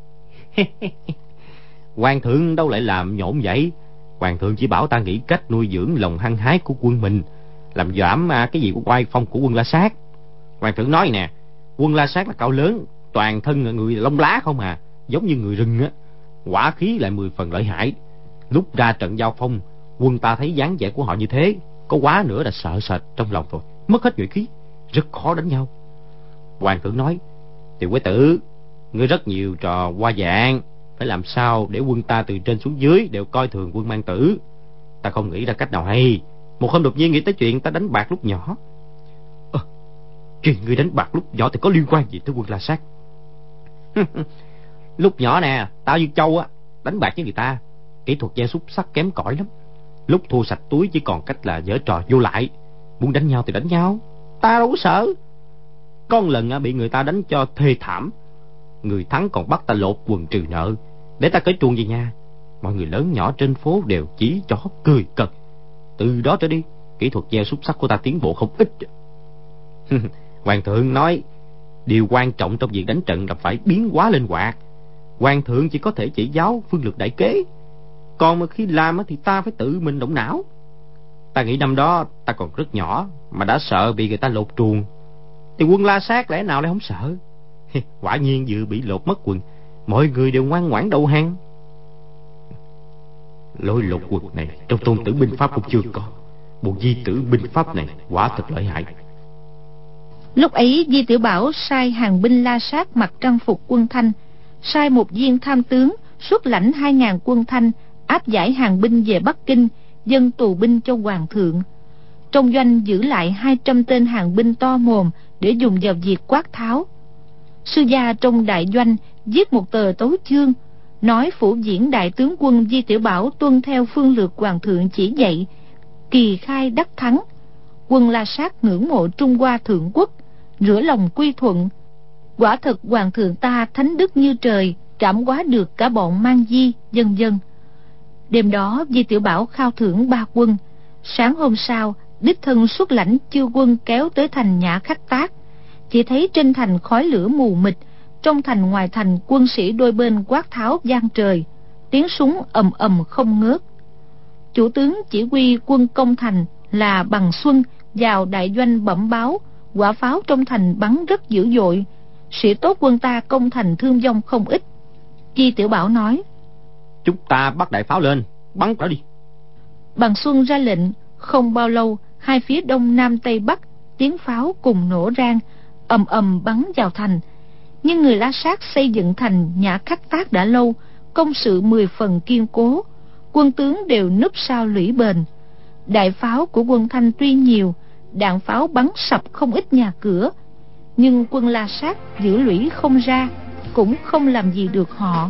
Hoàng thượng đâu lại làm nhổn vậy. Hoàng thượng chỉ bảo ta nghĩ cách nuôi dưỡng lòng hăng hái của quân mình, làm giảm cái gì của oai phong của quân La Sát. Hoàng thượng nói nè, quân La Sát là cao lớn, toàn thân người lông lá không à, giống như người rừng á, quả khí lại mười phần lợi hại. Lúc ra trận giao phong, quân ta thấy dáng vẻ của họ như thế, có quá nữa là sợ sệt trong lòng rồi, mất hết nhuệ khí, rất khó đánh nhau. Hoàng thượng nói: Tiểu Quế Tử, ngươi rất nhiều trò hoa dạng, phải làm sao để quân ta từ trên xuống dưới đều coi thường quân Mang Tử. Ta không nghĩ ra cách nào hay. Một hôm đột nhiên nghĩ tới chuyện ta đánh bạc lúc nhỏ. à, Chuyện ngươi đánh bạc lúc nhỏ thì có liên quan gì tới quân La Sát? Lúc nhỏ nè, tao như Châu á, đánh bạc với người ta, kỹ thuật gieo xúc sắc kém cỏi lắm. Lúc thua sạch túi chỉ còn cách là giở trò vô lại, muốn đánh nhau thì đánh nhau, ta đâu có sợ. Con lần bị người ta đánh cho thê thảm, người thắng còn bắt ta lột quần trừ nợ để ta cởi truồng về nhà. Mọi người lớn nhỏ trên phố đều chỉ chó cười cợt. Từ đó trở đi, kỹ thuật gieo xúc xắc của ta tiến bộ không ít. Hoàng thượng nói điều quan trọng trong việc đánh trận là phải biến hóa linh hoạt. Hoàng thượng chỉ có thể chỉ giáo phương lược đại kế, còn mà khi làm thì ta phải tự mình động não. Ta nghĩ năm đó ta còn rất nhỏ mà đã sợ bị người ta lột truồng, thì quân La Sát lẽ nào lại không sợ? Quả nhiên vừa bị lột mất quần, mọi người đều ngoan ngoãn đầu hàng. Lối lột quần này trong Tôn Tử binh pháp cũng chưa có. Bộ di tử binh pháp này quả thật lợi hại. Lúc ấy Di Tiểu Bảo sai hàng binh La Sát mặc trang phục quân Thanh, sai một viên tham tướng xuất lãnh hai ngàn quân Thanh áp giải hàng binh về Bắc Kinh, dâng tù binh cho hoàng thượng. Trong doanh giữ lại hai trăm tên hàng binh to mồm để dùng vào việc quát tháo. Sư gia trong đại doanh viết một tờ tấu chương, nói phủ diễn đại tướng quân Di Tiểu Bảo tuân theo phương lược hoàng thượng chỉ dạy, kỳ khai đắc thắng. Quân La Sát ngưỡng mộ Trung Hoa thượng quốc, rửa lòng quy thuận. Quả thật hoàng thượng ta thánh đức như trời, trảm quá được cả bọn mang di, vân vân. Đêm đó Di Tiểu Bảo khao thưởng ba quân. Sáng hôm sau, đích thân xuất lãnh chư quân kéo tới thành Nhã Khắc Tác. Chỉ thấy trên thành khói lửa mù mịt, trong thành ngoài thành quân sĩ đôi bên quát tháo vang trời, tiếng súng ầm ầm không ngớt. Chủ tướng chỉ huy quân công thành là Bằng Xuân vào đại doanh bẩm báo quả pháo trong thành bắn rất dữ dội, sĩ tốt quân ta công thành thương vong không ít. Di Tiểu Bảo nói: chúng ta bắt đại pháo lên, bắn nó đi. Bằng Xuân ra lệnh. Không bao lâu, hai phía đông nam tây bắc tiếng pháo cùng nổ rang, ầm ầm bắn vào thành. Nhưng người La Sát xây dựng thành Nhã Khắc Tác đã lâu, công sự mười phần kiên cố, quân tướng đều núp sau lũy bền. Đại pháo của quân Thanh tuy nhiều, đạn pháo bắn sập không ít nhà cửa, nhưng quân La Sát giữ lũy không ra, cũng không làm gì được họ.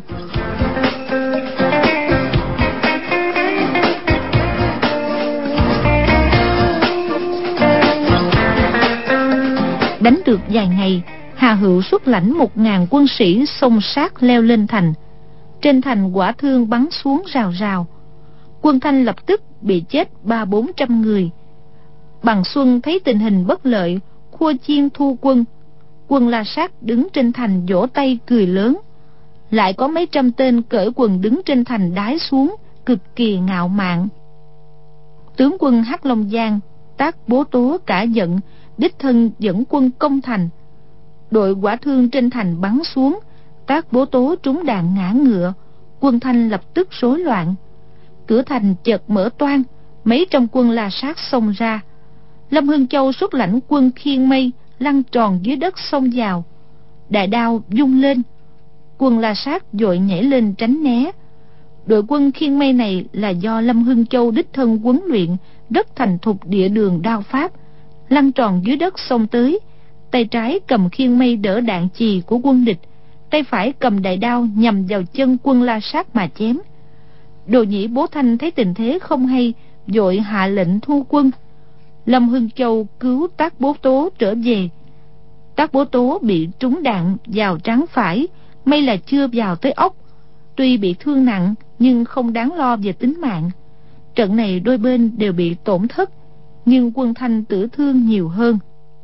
Đánh được vài ngày, Hà Hữu xuất lãnh một ngàn quân sĩ xông sát leo lên thành. Trên thành quả thương bắn xuống rào rào, quân Thanh lập tức bị chết ba bốn trăm người. Bằng Xuân thấy tình hình bất lợi, khua chiên thu quân. Quân La Sát đứng trên thành vỗ tay cười lớn. Lại có mấy trăm tên cởi quần đứng trên thành đái xuống, cực kỳ ngạo mạn. Tướng quân Hắc Long Giang Tác Bố Tố cả giận, đích thân dẫn quân công thành. Đội quả thương trên thành bắn xuống, Tác Bố Tố trúng đạn ngã ngựa, quân Thanh lập tức rối loạn. Cửa thành chợt mở toang, mấy trăm quân La Sát xông ra. Lâm Hưng Châu xuất lãnh quân khiên mây lăn tròn dưới đất xông vào. Đại đao vung lên, quân La Sát vội nhảy lên tránh né. Đội quân khiên mây này là do Lâm Hưng Châu đích thân huấn luyện, rất thành thục địa đường đao pháp. Lăn tròn dưới đất xông tới, tay trái cầm khiên mây đỡ đạn chì của quân địch, tay phải cầm đại đao nhằm vào chân quân La Sát mà chém. Đồ Nhĩ Bố Thanh thấy tình thế không hay, vội hạ lệnh thu quân. Lâm Hưng Châu cứu Tác Bố Tố trở về. Tác Bố Tố bị trúng đạn vào trán phải, may là chưa vào tới ốc. Tuy bị thương nặng nhưng không đáng lo về tính mạng. Trận này đôi bên đều bị tổn thất, nhưng quân Thanh tử thương nhiều hơn.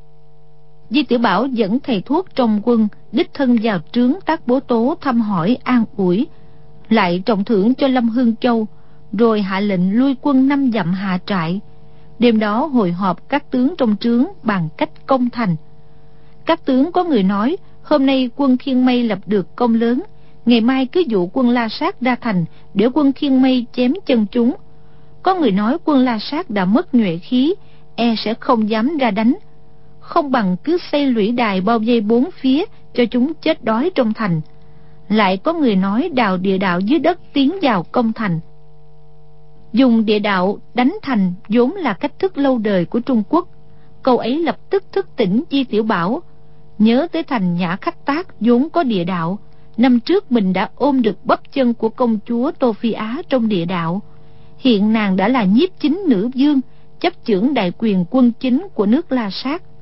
Di Tiểu Bảo dẫn thầy thuốc trong quân đích thân vào trướng Tác Bố Tố thăm hỏi an ủi, lại trọng thưởng cho Lâm Hưng Châu, rồi hạ lệnh lui quân năm dặm hạ trại. Đêm đó hội họp các tướng trong trướng bàn cách công thành. Các tướng có người nói hôm nay quân khiên mây lập được công lớn, ngày mai cứ dụ quân La Sát ra thành để quân khiên mây chém chân chúng. Có người nói quân La Sát đã mất nhuệ khí, e sẽ không dám ra đánh, không bằng cứ xây lũy đài bao vây bốn phía cho chúng chết đói trong thành. Lại có người nói đào địa đạo dưới đất tiến vào công thành. Dùng địa đạo đánh thành vốn là cách thức lâu đời của Trung Quốc. Câu ấy lập tức thức tỉnh Di Tiểu Bảo, nhớ tới thành Nhã Khắc Tác vốn có địa đạo. Năm trước mình đã ôm được bắp chân của công chúa Tô Phi Á trong địa đạo. Hiện nàng đã là nhiếp chính nữ vương, chấp chưởng đại quyền quân chính của nước La Sát.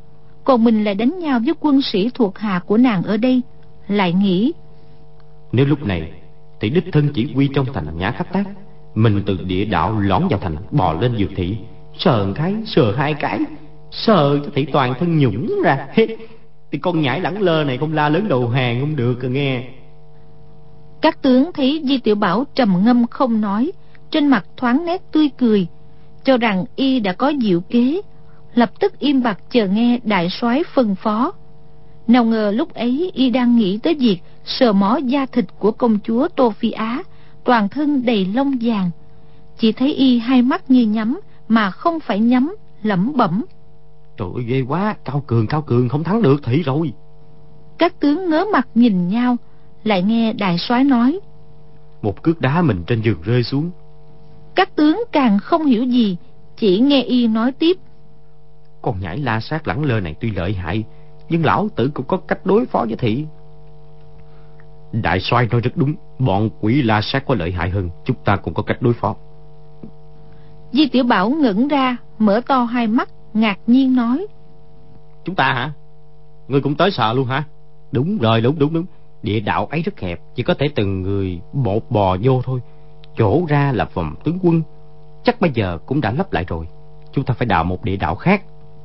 còn mình lại đánh nhau với quân sĩ thuộc hạ của nàng ở đây. Lại nghĩ, nếu lúc này thì đích thân chỉ huy trong thành Nhã Khắc Tác, mình từ địa đạo lõm vào thành, bò lên Dược Thị, sờ cái sờ hai cái, sờ cho Thị toàn thân nhũng ra. Thì con nhãi lẳng lơ này không la lớn đầu hàng không được à nghe. Các tướng thấy Di Tiểu Bảo trầm ngâm không nói, trên mặt thoáng nét tươi cười, cho rằng y đã có diệu kế, lập tức im bặt chờ nghe đại soái phân phó. Nào ngờ lúc ấy y đang nghĩ tới việc sờ mó da thịt của công chúa Tô Phi Á, toàn thân đầy lông vàng. Chỉ thấy y hai mắt như nhắm mà không phải nhắm, lẩm bẩm: Trời ơi ghê quá, cao cường cao cường, không thắng được Thị rồi. Các tướng ngớ mặt nhìn nhau, lại nghe đại soái nói: Một cước đá mình trên giường rơi xuống. Các tướng càng không hiểu gì, chỉ nghe y nói tiếp: Con nhãi La Sát lẳng lơ này tuy lợi hại, nhưng lão tử cũng có cách đối phó với Thị. Đại soái nói rất đúng, bọn quỷ La Sát có lợi hại hơn, chúng ta cũng có cách đối phó. Di Tiểu Bảo ngẩng ra, mở to hai mắt, ngạc nhiên nói: Chúng ta hả? Ngươi cũng tới sợ luôn hả? Đúng rồi, đúng đúng đúng. Địa đạo ấy rất hẹp, chỉ có thể từng người bột bò vô thôi. Chỗ ra là phòng tướng quân, chắc bây giờ cũng đã lấp lại rồi. Chúng ta phải đào một địa đạo khác.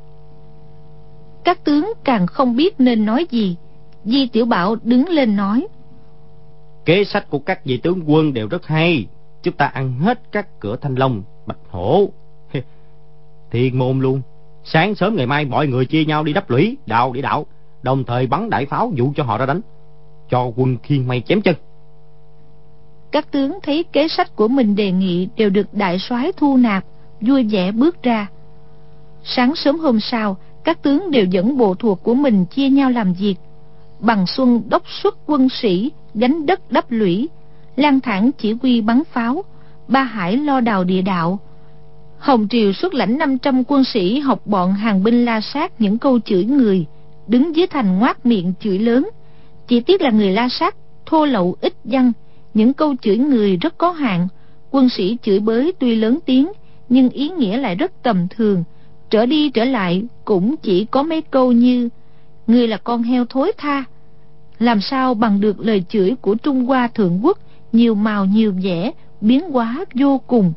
Các tướng càng không biết nên nói gì. Di Tiểu Bảo đứng lên nói: Kế sách của các vị tướng quân đều rất hay. Chúng ta ăn hết các cửa Thanh Long, Bạch Hổ, Thiên Môn luôn. Sáng sớm ngày mai mọi người chia nhau đi đắp lũy, đào địa đạo, đồng thời bắn đại pháo dụ cho họ ra đánh, cho quân khiên mây chém chân. Các tướng thấy kế sách của mình đề nghị đều được đại soái thu nạp, vui vẻ bước ra. Sáng sớm hôm sau, các tướng đều dẫn bộ thuộc của mình chia nhau làm việc. Bằng Xuân đốc xuất quân sĩ gánh đất đắp lũy, Lang Thản chỉ huy bắn pháo, Ba Hải lo đào địa đạo. Hồng Triều xuất lãnh năm trăm quân sĩ học bọn hàng binh La Sát những câu chửi người, đứng dưới thành ngoác miệng chửi lớn. Chỉ tiếc là người La Sát thô lậu ít văn, những câu chửi người rất có hạn. Quân sĩ chửi bới tuy lớn tiếng, nhưng ý nghĩa lại rất tầm thường, trở đi trở lại cũng chỉ có mấy câu như: người là con heo thối tha. Làm sao bằng được lời chửi của Trung Hoa Thượng Quốc, nhiều màu nhiều vẻ, biến hóa vô cùng.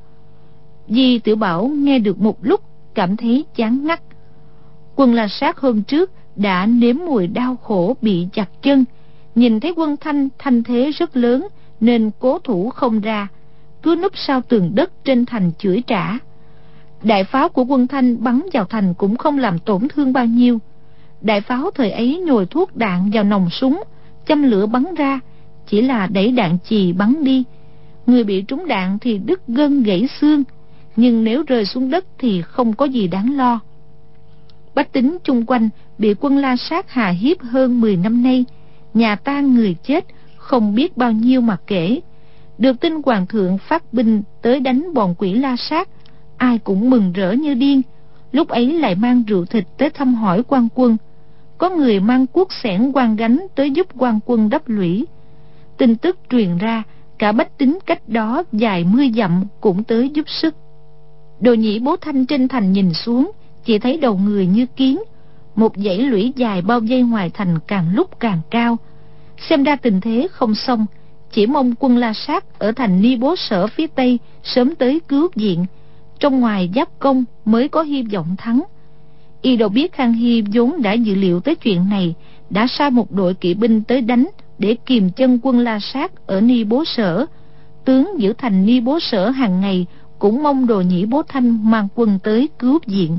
Di Tiểu Bảo nghe được một lúc, cảm thấy chán ngắt. Quân La Sát hôm trước đã nếm mùi đau khổ bị chặt chân, nhìn thấy quân Thanh thanh thế rất lớn nên cố thủ không ra, cứ núp sau tường đất trên thành chửi trả. Đại pháo của quân Thanh bắn vào thành cũng không làm tổn thương bao nhiêu. Đại pháo thời ấy nhồi thuốc đạn vào nòng súng, châm lửa bắn ra, chỉ là đẩy đạn chì bắn đi. Người bị trúng đạn thì đứt gân gãy xương, nhưng nếu rơi xuống đất thì không có gì đáng lo. Bách tính chung quanh bị quân La Sát hà hiếp hơn mười năm nay, nhà tan người chết không biết bao nhiêu mà kể. Được tin hoàng thượng phát binh tới đánh bọn quỷ La Sát, ai cũng mừng rỡ như điên. Lúc ấy lại mang rượu thịt tới thăm hỏi quan quân. Có người mang cuốc xẻng quan gánh tới giúp quan quân đắp lũy. Tin tức truyền ra, cả bách tính cách đó dài mươi dặm cũng tới giúp sức. Đồ Nhĩ Bố Thanh trên thành nhìn xuống, chỉ thấy đầu người như kiến. Một dãy lũy dài bao vây ngoài thành càng lúc càng cao. Xem ra tình thế không xong, chỉ mong quân La Sát ở thành Ni Bố Sở phía tây sớm tới cứu viện. Trong ngoài giáp công mới có hy vọng thắng. Y đâu biết Khang Hy vốn đã dự liệu tới chuyện này, đã sai một đội kỵ binh tới đánh để kìm chân quân La Sát ở Ni Bố Sở. Tướng giữ thành Ni Bố Sở hàng ngày cũng mong Đồ Nhĩ Bố Thanh mang quân tới cứu viện.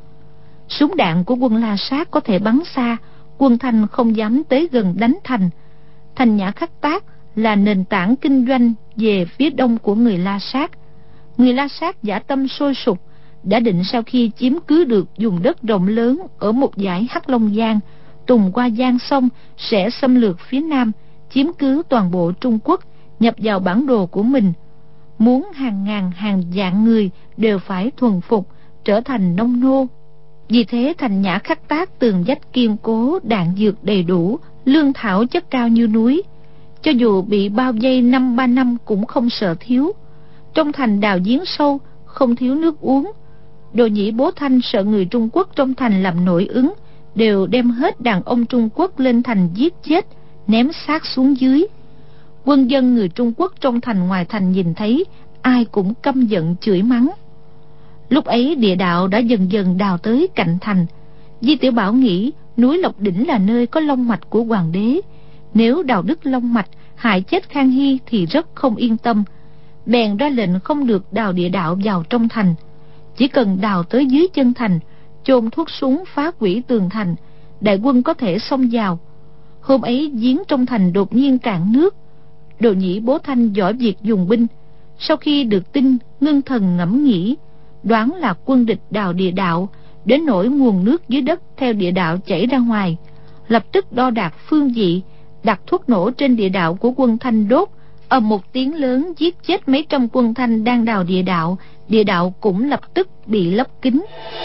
Súng đạn của quân La Sát có thể bắn xa, quân Thanh không dám tới gần đánh thành. Thành Nhã Khắc Tác là nền tảng kinh doanh về phía đông của người La Sát. Người La Sát dã tâm sôi sục, đã định sau khi chiếm cứ được vùng đất rộng lớn ở một dải Hắc Long Giang, tùng qua Giang sông, sẽ xâm lược phía nam, chiếm cứ toàn bộ Trung Quốc, nhập vào bản đồ của mình. Muốn hàng ngàn hàng vạn người đều phải thuần phục, trở thành nông nô. Vì thế thành Nhã Khắc Tác tường vách kiên cố, đạn dược đầy đủ, lương thảo chất cao như núi. Cho dù bị bao vây năm ba năm cũng không sợ thiếu. Trong thành đào giếng sâu, không thiếu nước uống. Đồ Nhĩ Bố Thanh sợ người Trung Quốc trong thành làm nội ứng, đều đem hết đàn ông Trung Quốc lên thành giết chết, ném xác xuống dưới. Quân dân người Trung Quốc trong thành ngoài thành nhìn thấy, ai cũng căm giận chửi mắng. Lúc ấy địa đạo đã dần dần đào tới cạnh thành. Di Tiểu Bảo nghĩ núi Lộc Đỉnh là nơi có long mạch của hoàng đế, nếu đào đứt long mạch hại chết Khang Hy thì rất không yên tâm, bèn ra lệnh không được đào địa đạo vào trong thành, chỉ cần đào tới dưới chân thành, chôn thuốc súng phá hủy tường thành, đại quân có thể xông vào. Hôm ấy giếng trong thành đột nhiên cạn nước. Đồ Nhĩ Bố Thanh giỏi việc dùng binh, sau khi được tin ngưng thần ngẫm nghĩ, đoán là quân địch đào địa đạo, đến nỗi nguồn nước dưới đất theo địa đạo chảy ra ngoài, lập tức đo đạc phương vị, đặt thuốc nổ trên địa đạo của quân Thanh đốt, ầm một tiếng lớn giết chết mấy trăm quân Thanh đang đào địa đạo, địa đạo cũng lập tức bị lấp kín.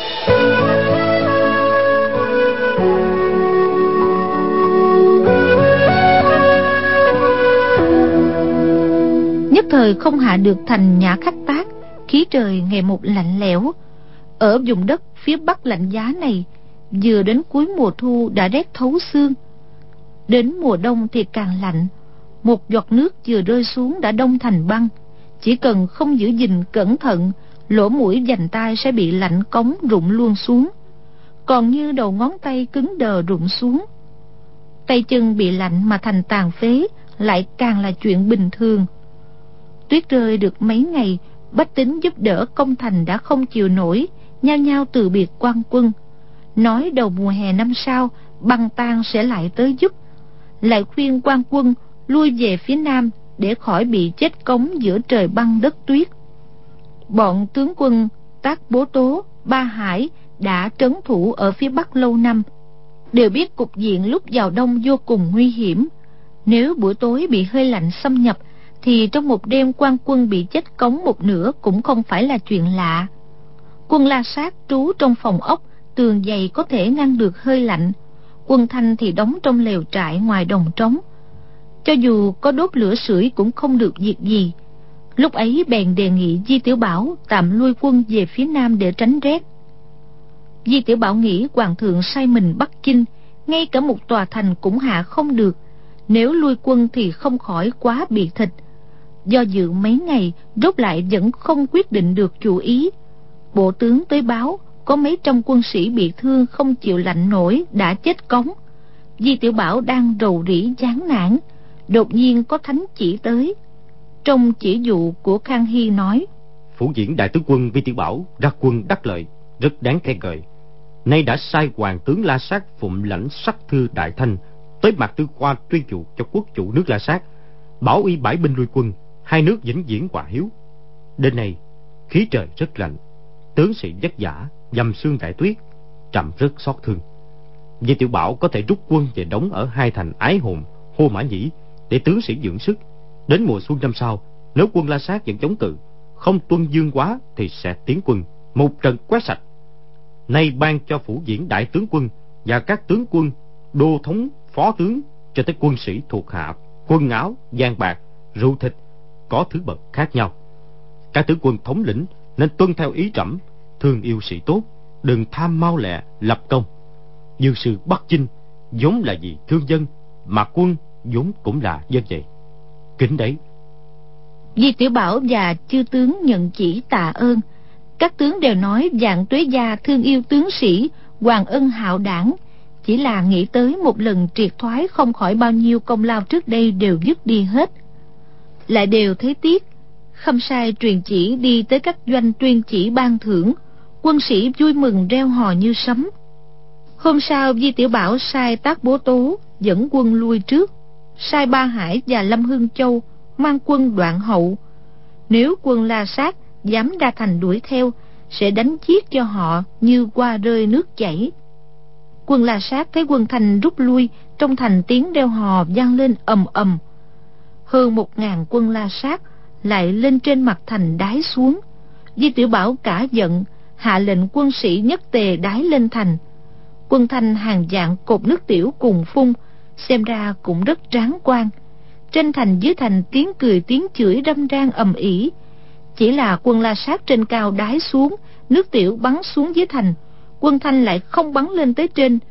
Nhất thời không hạ được thành Nhã Khắc Tác, khí trời ngày một lạnh lẽo. Ở vùng đất phía bắc lạnh giá này, vừa đến cuối mùa thu đã rét thấu xương, đến mùa đông thì càng lạnh. Một giọt nước vừa rơi xuống đã đông thành băng, chỉ cần không giữ gìn cẩn thận, lỗ mũi vành tai sẽ bị lạnh cống rụng luôn xuống, còn như đầu ngón tay cứng đờ rụng xuống. Tay chân bị lạnh mà thành tàn phế lại càng là chuyện bình thường. Tuyết rơi được mấy ngày, bách tính giúp đỡ công thành đã không chịu nổi, nhao nhao từ biệt quan quân, nói đầu mùa hè năm sau băng tan sẽ lại tới giúp, lại khuyên quan quân lui về phía nam để khỏi bị chết cống giữa trời băng đất tuyết. Bọn tướng quân Tác Bố Tố, Ba Hải đã trấn thủ ở phía bắc lâu năm, đều biết cục diện lúc vào đông vô cùng nguy hiểm. Nếu buổi tối bị hơi lạnh xâm nhập thì trong một đêm quan quân bị chết cống một nửa cũng không phải là chuyện lạ. Quân La Sát trú trong phòng ốc, tường dày có thể ngăn được hơi lạnh. Quân Thanh thì đóng trong lều trại ngoài đồng trống, cho dù có đốt lửa sưởi cũng không được việc gì. Lúc ấy bèn đề nghị Di Tiểu Bảo tạm lui quân về phía nam để tránh rét. Di Tiểu Bảo nghĩ hoàng thượng sai mình bắt Chinh, ngay cả một tòa thành cũng hạ không được, nếu lui quân thì không khỏi quá bị thịt. Do dự mấy ngày, rốt lại vẫn không quyết định được chủ ý. Bộ tướng tới báo có mấy trăm quân sĩ bị thương không chịu lạnh nổi đã chết cống. Di Tiểu Bảo đang rầu rĩ chán nản, đột nhiên có thánh chỉ tới. Trong chỉ dụ của Khang Hy nói: Phủ Diễn đại tướng quân Vi Tiểu Bảo ra quân đắc lợi, rất đáng khen ngợi. Nay đã sai hoàng tướng La Sát phụng lãnh sắc thư Đại Thanh tới Mạc Tư Khoa tuyên dụ cho quốc chủ nước La Sát, bảo y bãi binh lui quân, hai nước vĩnh viễn hòa hiếu. Đến nay khí trời rất lạnh, tướng sĩ vất vả dầm sương đại tuyết, trầm rất xót thương. Di Tiểu Bảo có thể rút quân về đóng ở hai thành Ái Hồn, Hô Mã Nhĩ để tướng sĩ dưỡng sức. Đến mùa xuân năm sau, nếu quân La Sát vẫn chống cự, không tuân dương quá thì sẽ tiến quân một trận quét sạch. Nay ban cho Phủ Diễn đại tướng quân và các tướng quân, đô thống, phó tướng cho tới quân sĩ thuộc hạ, quần áo, vàng bạc, rượu thịt có thứ bậc khác nhau. Các tướng quân thống lĩnh nên tuân theo ý trẫm, thương yêu sĩ tốt, đừng tham mau lẹ lập công. Dương sư Bắc Chinh vốn là vì thương dân, mà quân vốn cũng là dân vậy. Kính đấy. Di Tiểu Bảo và chư tướng nhận chỉ tạ ơn. Các tướng đều nói Vạn Tuế Gia thương yêu tướng sĩ, hoàng ân hạo đảng, chỉ là nghĩ tới một lần triệt thoái không khỏi bao nhiêu công lao trước đây đều dứt đi hết. Lại đều thấy tiếc. Khâm sai truyền chỉ đi tới các doanh tuyên chỉ ban thưởng, quân sĩ vui mừng reo hò như sấm. Hôm sau Di Tiểu Bảo sai Tác Bố Tố dẫn quân lui trước, sai Ba Hải và Lâm Hưng Châu mang quân đoạn hậu. Nếu quân La Sát dám ra thành đuổi theo, sẽ đánh giết cho họ như qua rơi nước chảy. Quân La Sát thấy quân Thanh rút lui, trong thành tiếng reo hò vang lên ầm ầm. Hơn một ngàn quân La Sát lại lên trên mặt thành đái xuống. Di Tiểu Bảo cả giận, hạ lệnh quân sĩ nhất tề đái lên thành. Quân Thanh hàng vạn cột nước tiểu cùng phun, xem ra cũng rất tráng quan. Trên thành dưới thành tiếng cười tiếng chửi râm ran ầm ĩ. Chỉ là quân La Sát trên cao đái xuống, nước tiểu bắn xuống dưới thành, quân Thanh lại không bắn lên tới trên.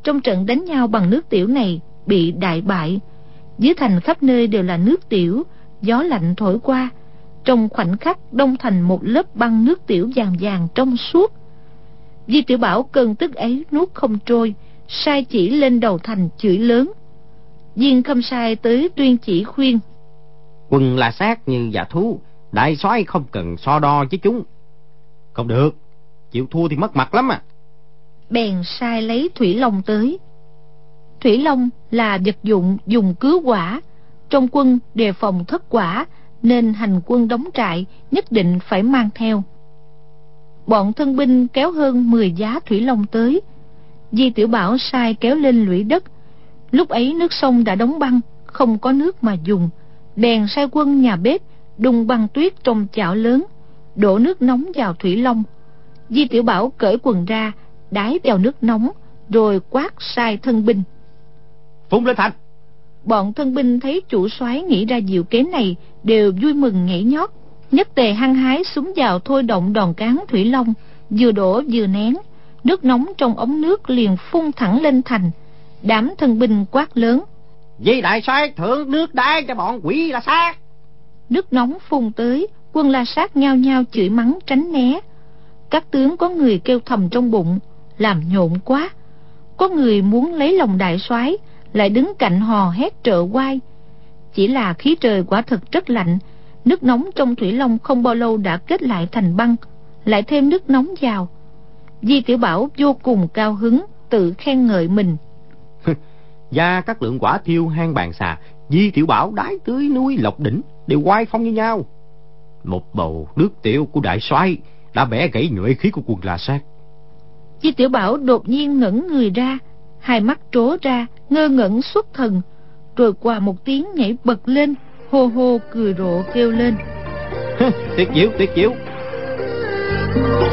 trong trận đánh nhau bằng nước tiểu này bị đại bại. Dưới thành khắp nơi đều là nước tiểu, gió lạnh thổi qua, trong khoảnh khắc đông thành một lớp băng nước tiểu vàng vàng trong suốt. Di Tiểu Bảo cơn tức ấy nuốt không trôi, sai chỉ lên đầu thành chửi lớn. Viên Khâm Sai tới tuyên chỉ khuyên: Quân La Sát như dạ thú, đại soái không cần so đo với chúng. Không được, chịu thua thì mất mặt lắm à. Bèn sai lấy thủy long tới. Thủy long là vật dụng dùng cứu hỏa, trong quân đề phòng thất hỏa nên hành quân đóng trại nhất định phải mang theo. Bọn thân binh kéo hơn mười giá thủy long tới. Di Tiểu Bảo sai kéo lên lũy đất. Lúc ấy nước sông đã đóng băng, không có nước mà dùng, bèn sai quân nhà bếp đun băng tuyết trong chảo lớn, đổ nước nóng vào thủy long. Di Tiểu Bảo cởi quần ra, đái vào nước nóng, rồi quát sai thân binh: Phun lên thành! Bọn thân binh thấy chủ soái nghĩ ra diệu kế này đều vui mừng nhảy nhót, nhất tề hăng hái súng vào thôi động đòn cán thủy long, vừa đổ vừa nén, nước nóng trong ống nước liền phun thẳng lên thành. Đám thân binh quát lớn: Vì đại soái thượng nước đái cho bọn quỷ La Sát! Nước nóng phun tới, quân La Sát nhao nhao chửi mắng tránh né. Các tướng có người kêu thầm trong bụng: làm nhộn quá. Có người muốn lấy lòng đại soái, lại đứng cạnh hò hét trợ oai. Chỉ là khí trời quả thực rất lạnh, nước nóng trong thủy long không bao lâu đã kết lại thành băng, lại thêm nước nóng vào. Di Tiểu Bảo vô cùng cao hứng, tự khen ngợi mình: Gia các lượng quả thiêu hang bàn xà, Di Tiểu Bảo đái tưới núi Lộc Đỉnh đều oai phong như nhau. Một bầu nước tiểu của đại soái đã bẻ gãy nhuệ khí của quân La Sát. Di Tiểu Bảo đột nhiên ngẩng người ra, hai mắt trố ra, ngơ ngẩn xuất thần, rồi qua một tiếng nhảy bật lên, hô hô cười rộ kêu lên: Tuyệt diệu, tuyệt diệu!